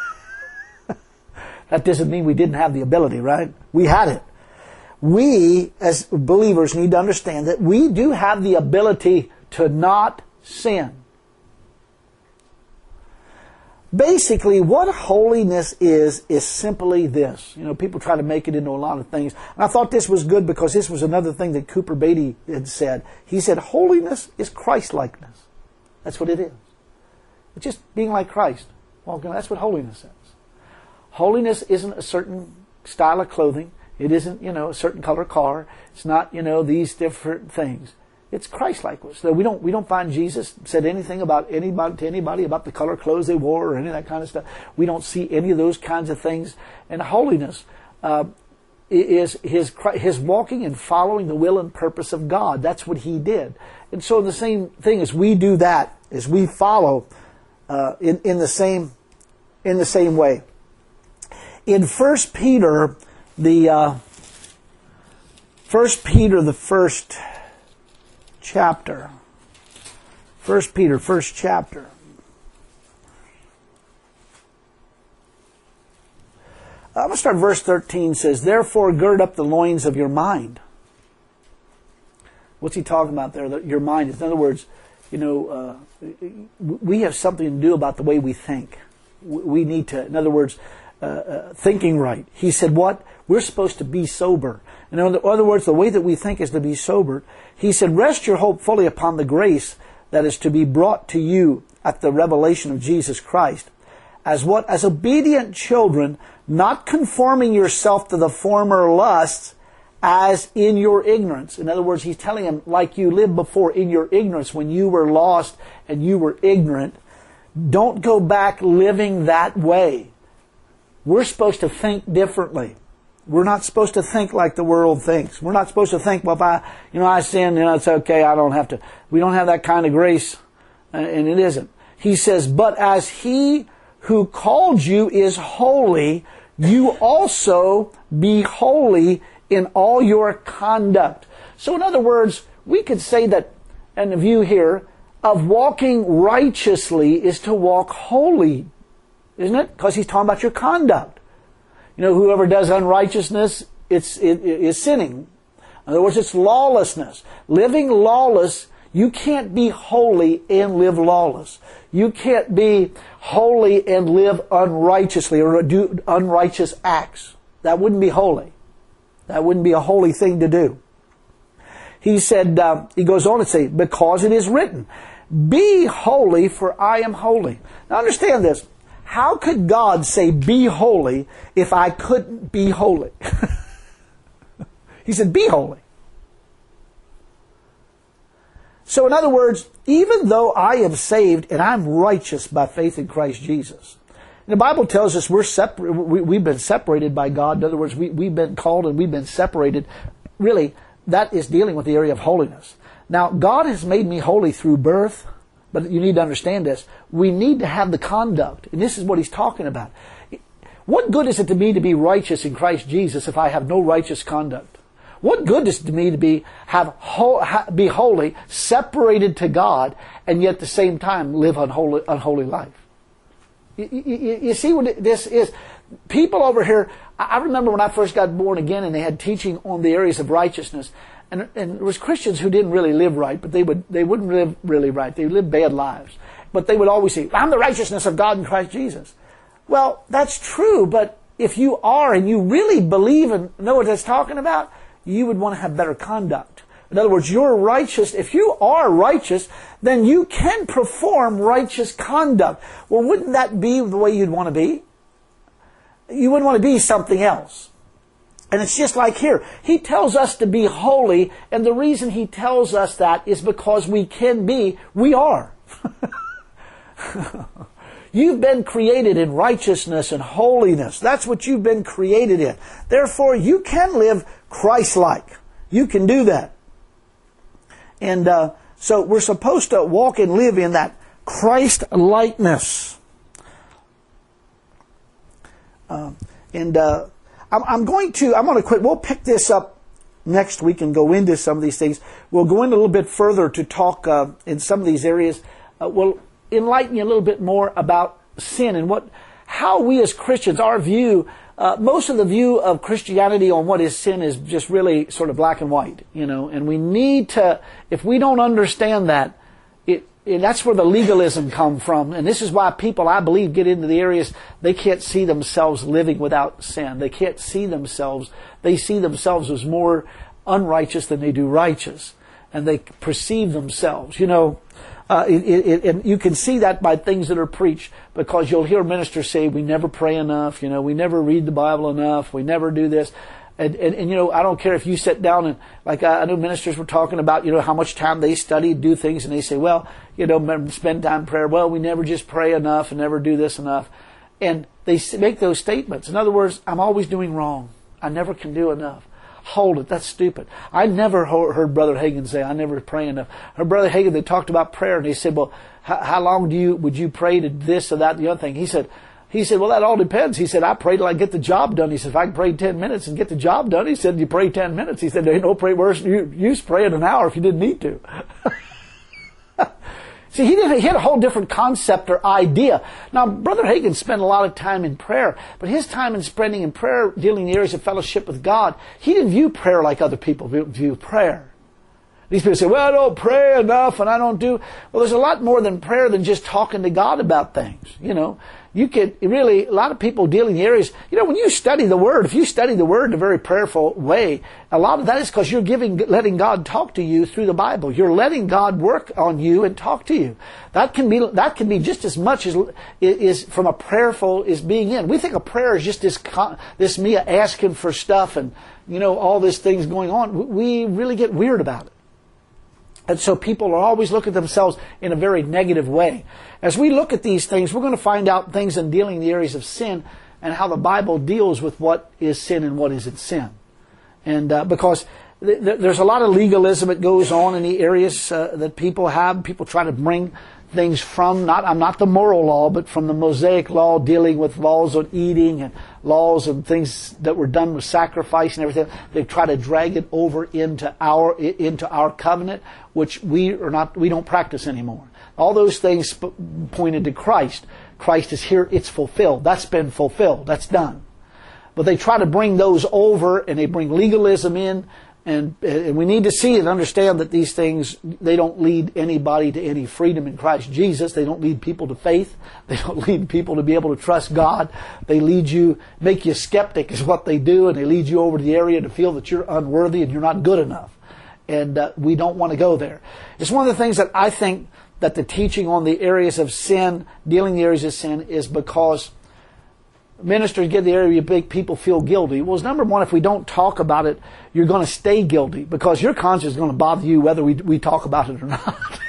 That doesn't mean we didn't have the ability, right? We had it. We, as believers, need to understand that we do have the ability to not sin. basically, what holiness is, is simply this. You know, people try to make it into a lot of things. And I thought this was good because this was another thing that Cooper Beatty had said. He said, holiness is Christ-likeness. That's what it is. It's just being like Christ. Well, that's what holiness is. Holiness isn't a certain style of clothing. It isn't, you know, a certain color car. It's not, you know, these different things. It's Christ-likeness. So we don't we don't find Jesus said anything about anybody to anybody about the color clothes they wore or any of that kind of stuff. We don't see any of those kinds of things. And holiness uh, is his his walking and following the will and purpose of God. That's what he did. And so the same thing as we do that, as we follow uh, in in the same in the same way. In First Peter, the uh, First Peter, the first chapter. First Peter, first chapter. I'm going to start verse thirteen. Says, therefore gird up the loins of your mind. What's he talking about there? Your mind. In other words, you know, uh, we have something to do about the way we think. We need to, in other words, uh, uh, thinking right. He said what? We're supposed to be sober. In other words, the way that we think is to be sober. He said, rest your hope fully upon the grace that is to be brought to you at the revelation of Jesus Christ. As what? As obedient children, not conforming yourself to the former lusts, as in your ignorance. In other words, he's telling him, like you lived before in your ignorance, when you were lost and you were ignorant, don't go back living that way. We're supposed to think differently. We're not supposed to think like the world thinks. We're not supposed to think, well, if I, you know, I sin, you know, it's okay, I don't have to. We don't have that kind of grace, and it isn't. He says, but as he who called you is holy, you also be holy in all your conduct. So in other words, we could say that, and the view here, of walking righteously is to walk holy, isn't it? Because he's talking about your conduct. You know, whoever does unrighteousness, it's, it, it is sinning. In other words, it's lawlessness. Living lawless, you can't be holy and live lawless. You can't be holy and live unrighteously or do unrighteous acts. That wouldn't be holy. That wouldn't be a holy thing to do. He said, uh, he goes on to say, because it is written, be holy for I am holy. Now understand this. How could God say, be holy, if I couldn't be holy? He said, be holy. So in other words, even though I am saved and I'm righteous by faith in Christ Jesus, and the Bible tells us we're separ- we, we've been separated by God. In other words, we, we've been called and we've been separated. Really, that is dealing with the area of holiness. Now, God has made me holy through birth. But you need to understand this. We need to have the conduct. And this is what he's talking about. What good is it to me to be righteous in Christ Jesus if I have no righteous conduct? What good is it to me to be have be holy, separated to God, and yet at the same time live unholy, unholy life? You, you, you see what this is? People over here, I remember when I first got born again and they had teaching on the areas of righteousness. And, and there was Christians who didn't really live right, but they would they wouldn't live really right. They lived bad lives. But they would always say, I'm the righteousness of God in Christ Jesus. Well, that's true, but if you are and you really believe and know what that's talking about, you would want to have better conduct. In other words, you're righteous. If you are righteous, then you can perform righteous conduct. Well, wouldn't that be the way you'd want to be? You wouldn't want to be something else. And it's just like here. He tells us to be holy, and the reason he tells us that is because we can be, we are. You've been created in righteousness and holiness. That's what you've been created in. Therefore, you can live Christ-like. You can do that. And uh, so we're supposed to walk and live in that Christ-likeness. Uh, and... Uh, I'm going to, I'm going to quit. We'll pick this up next week and go into some of these things. We'll go in a little bit further to talk uh, in some of these areas. Uh, we'll enlighten you a little bit more about sin and what, how we as Christians, our view, uh, most of the view of Christianity on what is sin is just really sort of black and white, you know, and we need to, if we don't understand that, it, it that's where the legalism come from. And this is why people, I believe, get into the areas they can't see themselves living without sin. They can't see themselves. They see themselves as more unrighteous than they do righteous. And they perceive themselves, you know, uh, it, it, and you can see that by things that are preached, because you'll hear ministers say, we never pray enough, you know, we never read the Bible enough, we never do this. And, and, and you know, I don't care if you sit down and, like I, I know ministers were talking about, you know, how much time they study, do things, and they say, well, you know, spend time in prayer. Well, we never just pray enough and never do this enough. And they make those statements. In other words, I'm always doing wrong. I never can do enough. Hold it, that's stupid. I never heard Brother Hagin say, I never pray enough. Her Brother Hagin, they talked about prayer, and he said, well, how, how long do you, would you pray to this or that, the other thing? He said, he said, well, that all depends. He said, I pray till I get the job done. He said, if I can pray ten minutes and get the job done, he said, you pray ten minutes. He said, there ain't no pray worse than you used to pray in an hour if you didn't need to. See, he, did, he had a whole different concept or idea. Now, Brother Hagin spent a lot of time in prayer, but his time in spending in prayer, dealing in the areas of fellowship with God, he didn't view prayer like other people view prayer. These people say, well, I don't pray enough and I don't do... Well, there's a lot more than prayer than just talking to God about things, you know. You could really, a lot of people deal in the areas, you know, when you study the Word, if you study the Word in a very prayerful way, a lot of that is because you're giving, letting God talk to you through the Bible. You're letting God work on you and talk to you. That can be, that can be just as much as, is from a prayerful as being in. We think a prayer is just this, this me asking for stuff and, you know, all these things going on. We really get weird about it. And so people are always looking at themselves in a very negative way. As we look at these things, we're going to find out things in dealing in the areas of sin and how the Bible deals with what is sin and what isn't sin. And uh, because th- th- there's a lot of legalism that goes on in the areas uh, that people have. People try to bring things from, not I'm not the moral law, but from the Mosaic law, dealing with laws on eating and laws and things that were done with sacrifice and everything. They try to drag it over into our into our covenant, which we are not, we don't practice anymore. All those things sp- pointed to Christ. Christ is here, it's fulfilled. That's been fulfilled. That's done. But they try to bring those over, and they bring legalism in. And, and we need to see and understand that these things, they don't lead anybody to any freedom in Christ Jesus. They don't lead people to faith. They don't lead people to be able to trust God. They lead you, make you skeptic is what they do, and they lead you over to the area to feel that you're unworthy and you're not good enough. And uh, we don't want to go there. It's one of the things that I think that the teaching on the areas of sin, dealing the areas of sin, is because ministers get the area you make people feel guilty. Well, number one, if we don't talk about it, you're going to stay guilty because your conscience is going to bother you whether we we talk about it or not.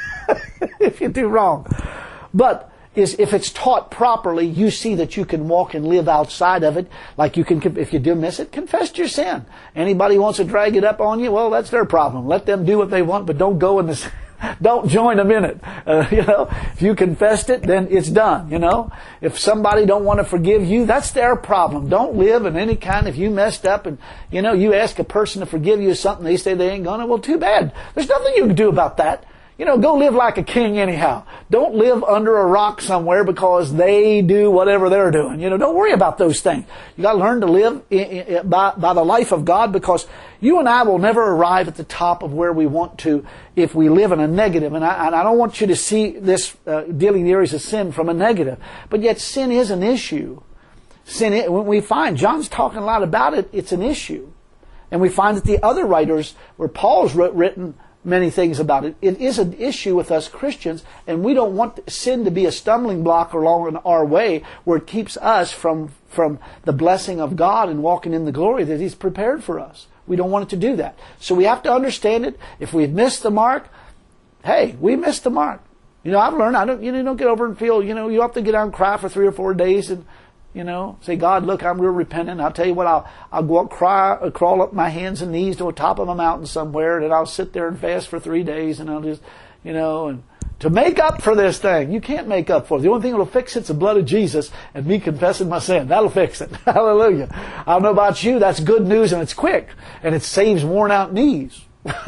If you do wrong. But is if it's taught properly, you see that you can walk and live outside of it. Like you can, if you do miss it, confess your sin. Anybody wants to drag it up on you, well, that's their problem. Let them do what they want, but don't go in this. Don't join them in it. Uh, you know, if you confessed it, then it's done. You know, if somebody don't want to forgive you, that's their problem. Don't live in any kind. If you messed up and you know you ask a person to forgive you something, they say they ain't gonna. Well, too bad. There's nothing you can do about that. You know, go live like a king anyhow. Don't live under a rock somewhere because they do whatever they're doing. You know, don't worry about those things. You got to learn to live in, in, by, by the life of God, because you and I will never arrive at the top of where we want to if we live in a negative. And I, and I don't want you to see this uh, dealing the areas of sin from a negative. But yet sin is an issue. Sin, when we find, John's talking a lot about it, it's an issue. And we find that the other writers, where Paul's written many things about it, it is an issue with us Christians, and we don't want sin to be a stumbling block along our way where it keeps us from, from the blessing of God and walking in the glory that He's prepared for us. We don't want it to do that. So we have to understand it. If we've missed the mark, hey, we missed the mark. You know, I've learned, I don't, you know, don't get over and feel, you know, you have to get down and cry for three or four days and, you know, say, God, look, I'm real repentant. I'll tell you what, I'll, I'll go up, cry, uh, crawl up my hands and knees to the top of a mountain somewhere, and then I'll sit there and fast for three days, and I'll just, you know, and to make up for this thing. You can't make up for it. The only thing that'll fix it's the blood of Jesus and me confessing my sin. That'll fix it. Hallelujah. I don't know about you, that's good news, and it's quick, and it saves worn out knees.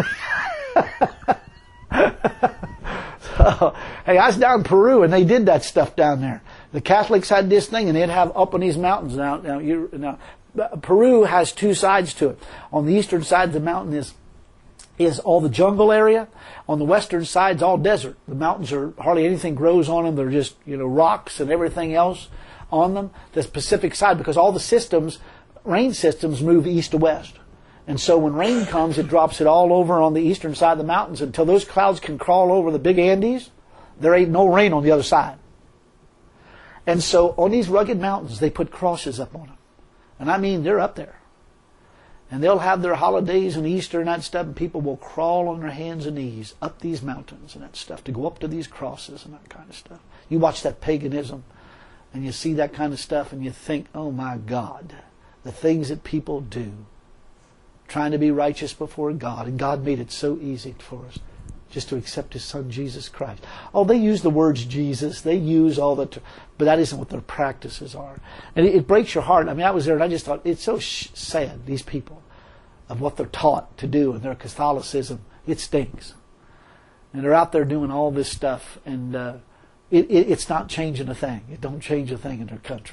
So, hey, I was down in Peru, and they did that stuff down there. The Catholics had this thing, and they'd have up in these mountains. Now, now, you, now, Peru has two sides to it. On the eastern side of the mountain is is all the jungle area. On the western side, it's all desert. The mountains are, hardly anything grows on them. They're just, you know, rocks and everything else on them. The Pacific side, because all the systems, rain systems move east to west. And so when rain comes, it drops it all over on the eastern side of the mountains. Until those clouds can crawl over the big Andes, there ain't no rain on the other side. And so on these rugged mountains, they put crosses up on them. And I mean, they're up there. And they'll have their holidays and Easter and that stuff, and people will crawl on their hands and knees up these mountains and that stuff to go up to these crosses and that kind of stuff. You watch that paganism, and you see that kind of stuff, and you think, oh my God, the things that people do, trying to be righteous before God, and God made it so easy for us just to accept His Son, Jesus Christ. Oh, they use the words Jesus, they use all the, t- but that isn't what their practices are. And it, it breaks your heart. I mean, I was there and I just thought, it's so sh- sad, these people, of what they're taught to do in their Catholicism. It stinks. And they're out there doing all this stuff, and uh, it, it, it's not changing a thing. It don't change a thing in their country.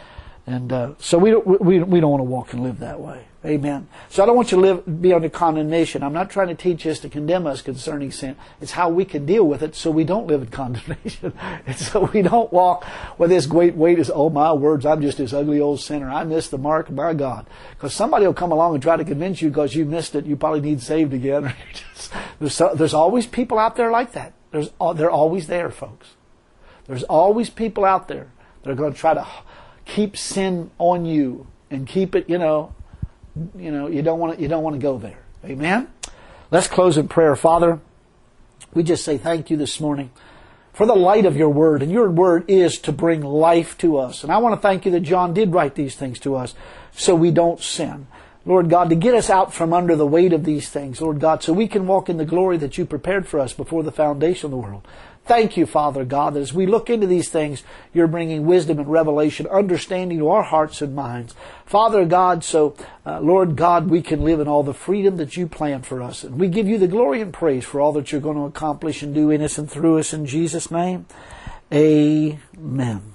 And uh, so we don't, we, we don't want to walk and live that way. Amen. So I don't want you to live, be under condemnation. I'm not trying to teach us to condemn us concerning sin. It's how we can deal with it so we don't live in condemnation. And so we don't walk with this great weight as, oh my words, I'm just this ugly old sinner. I missed the mark of my God. Because somebody will come along and try to convince you because you missed it, you probably need saved again. Or just, there's, so, there's always people out there like that. There's, they're always there, folks. There's always people out there that are going to try to keep sin on you and keep it, you know, you know, you don't want to, you don't want to go there. Amen. Let's close in prayer. Father, we just say thank you this morning for the light of your word, and your word is to bring life to us. And I want to thank you that John did write these things to us so we don't sin. Lord God, to get us out from under the weight of these things, Lord God, so we can walk in the glory that you prepared for us before the foundation of the world. Thank you, Father God, that as we look into these things, you're bringing wisdom and revelation, understanding to our hearts and minds. Father God, so, uh, Lord God, we can live in all the freedom that you planned for us. And we give you the glory and praise for all that you're going to accomplish and do in us and through us in Jesus' name. Amen.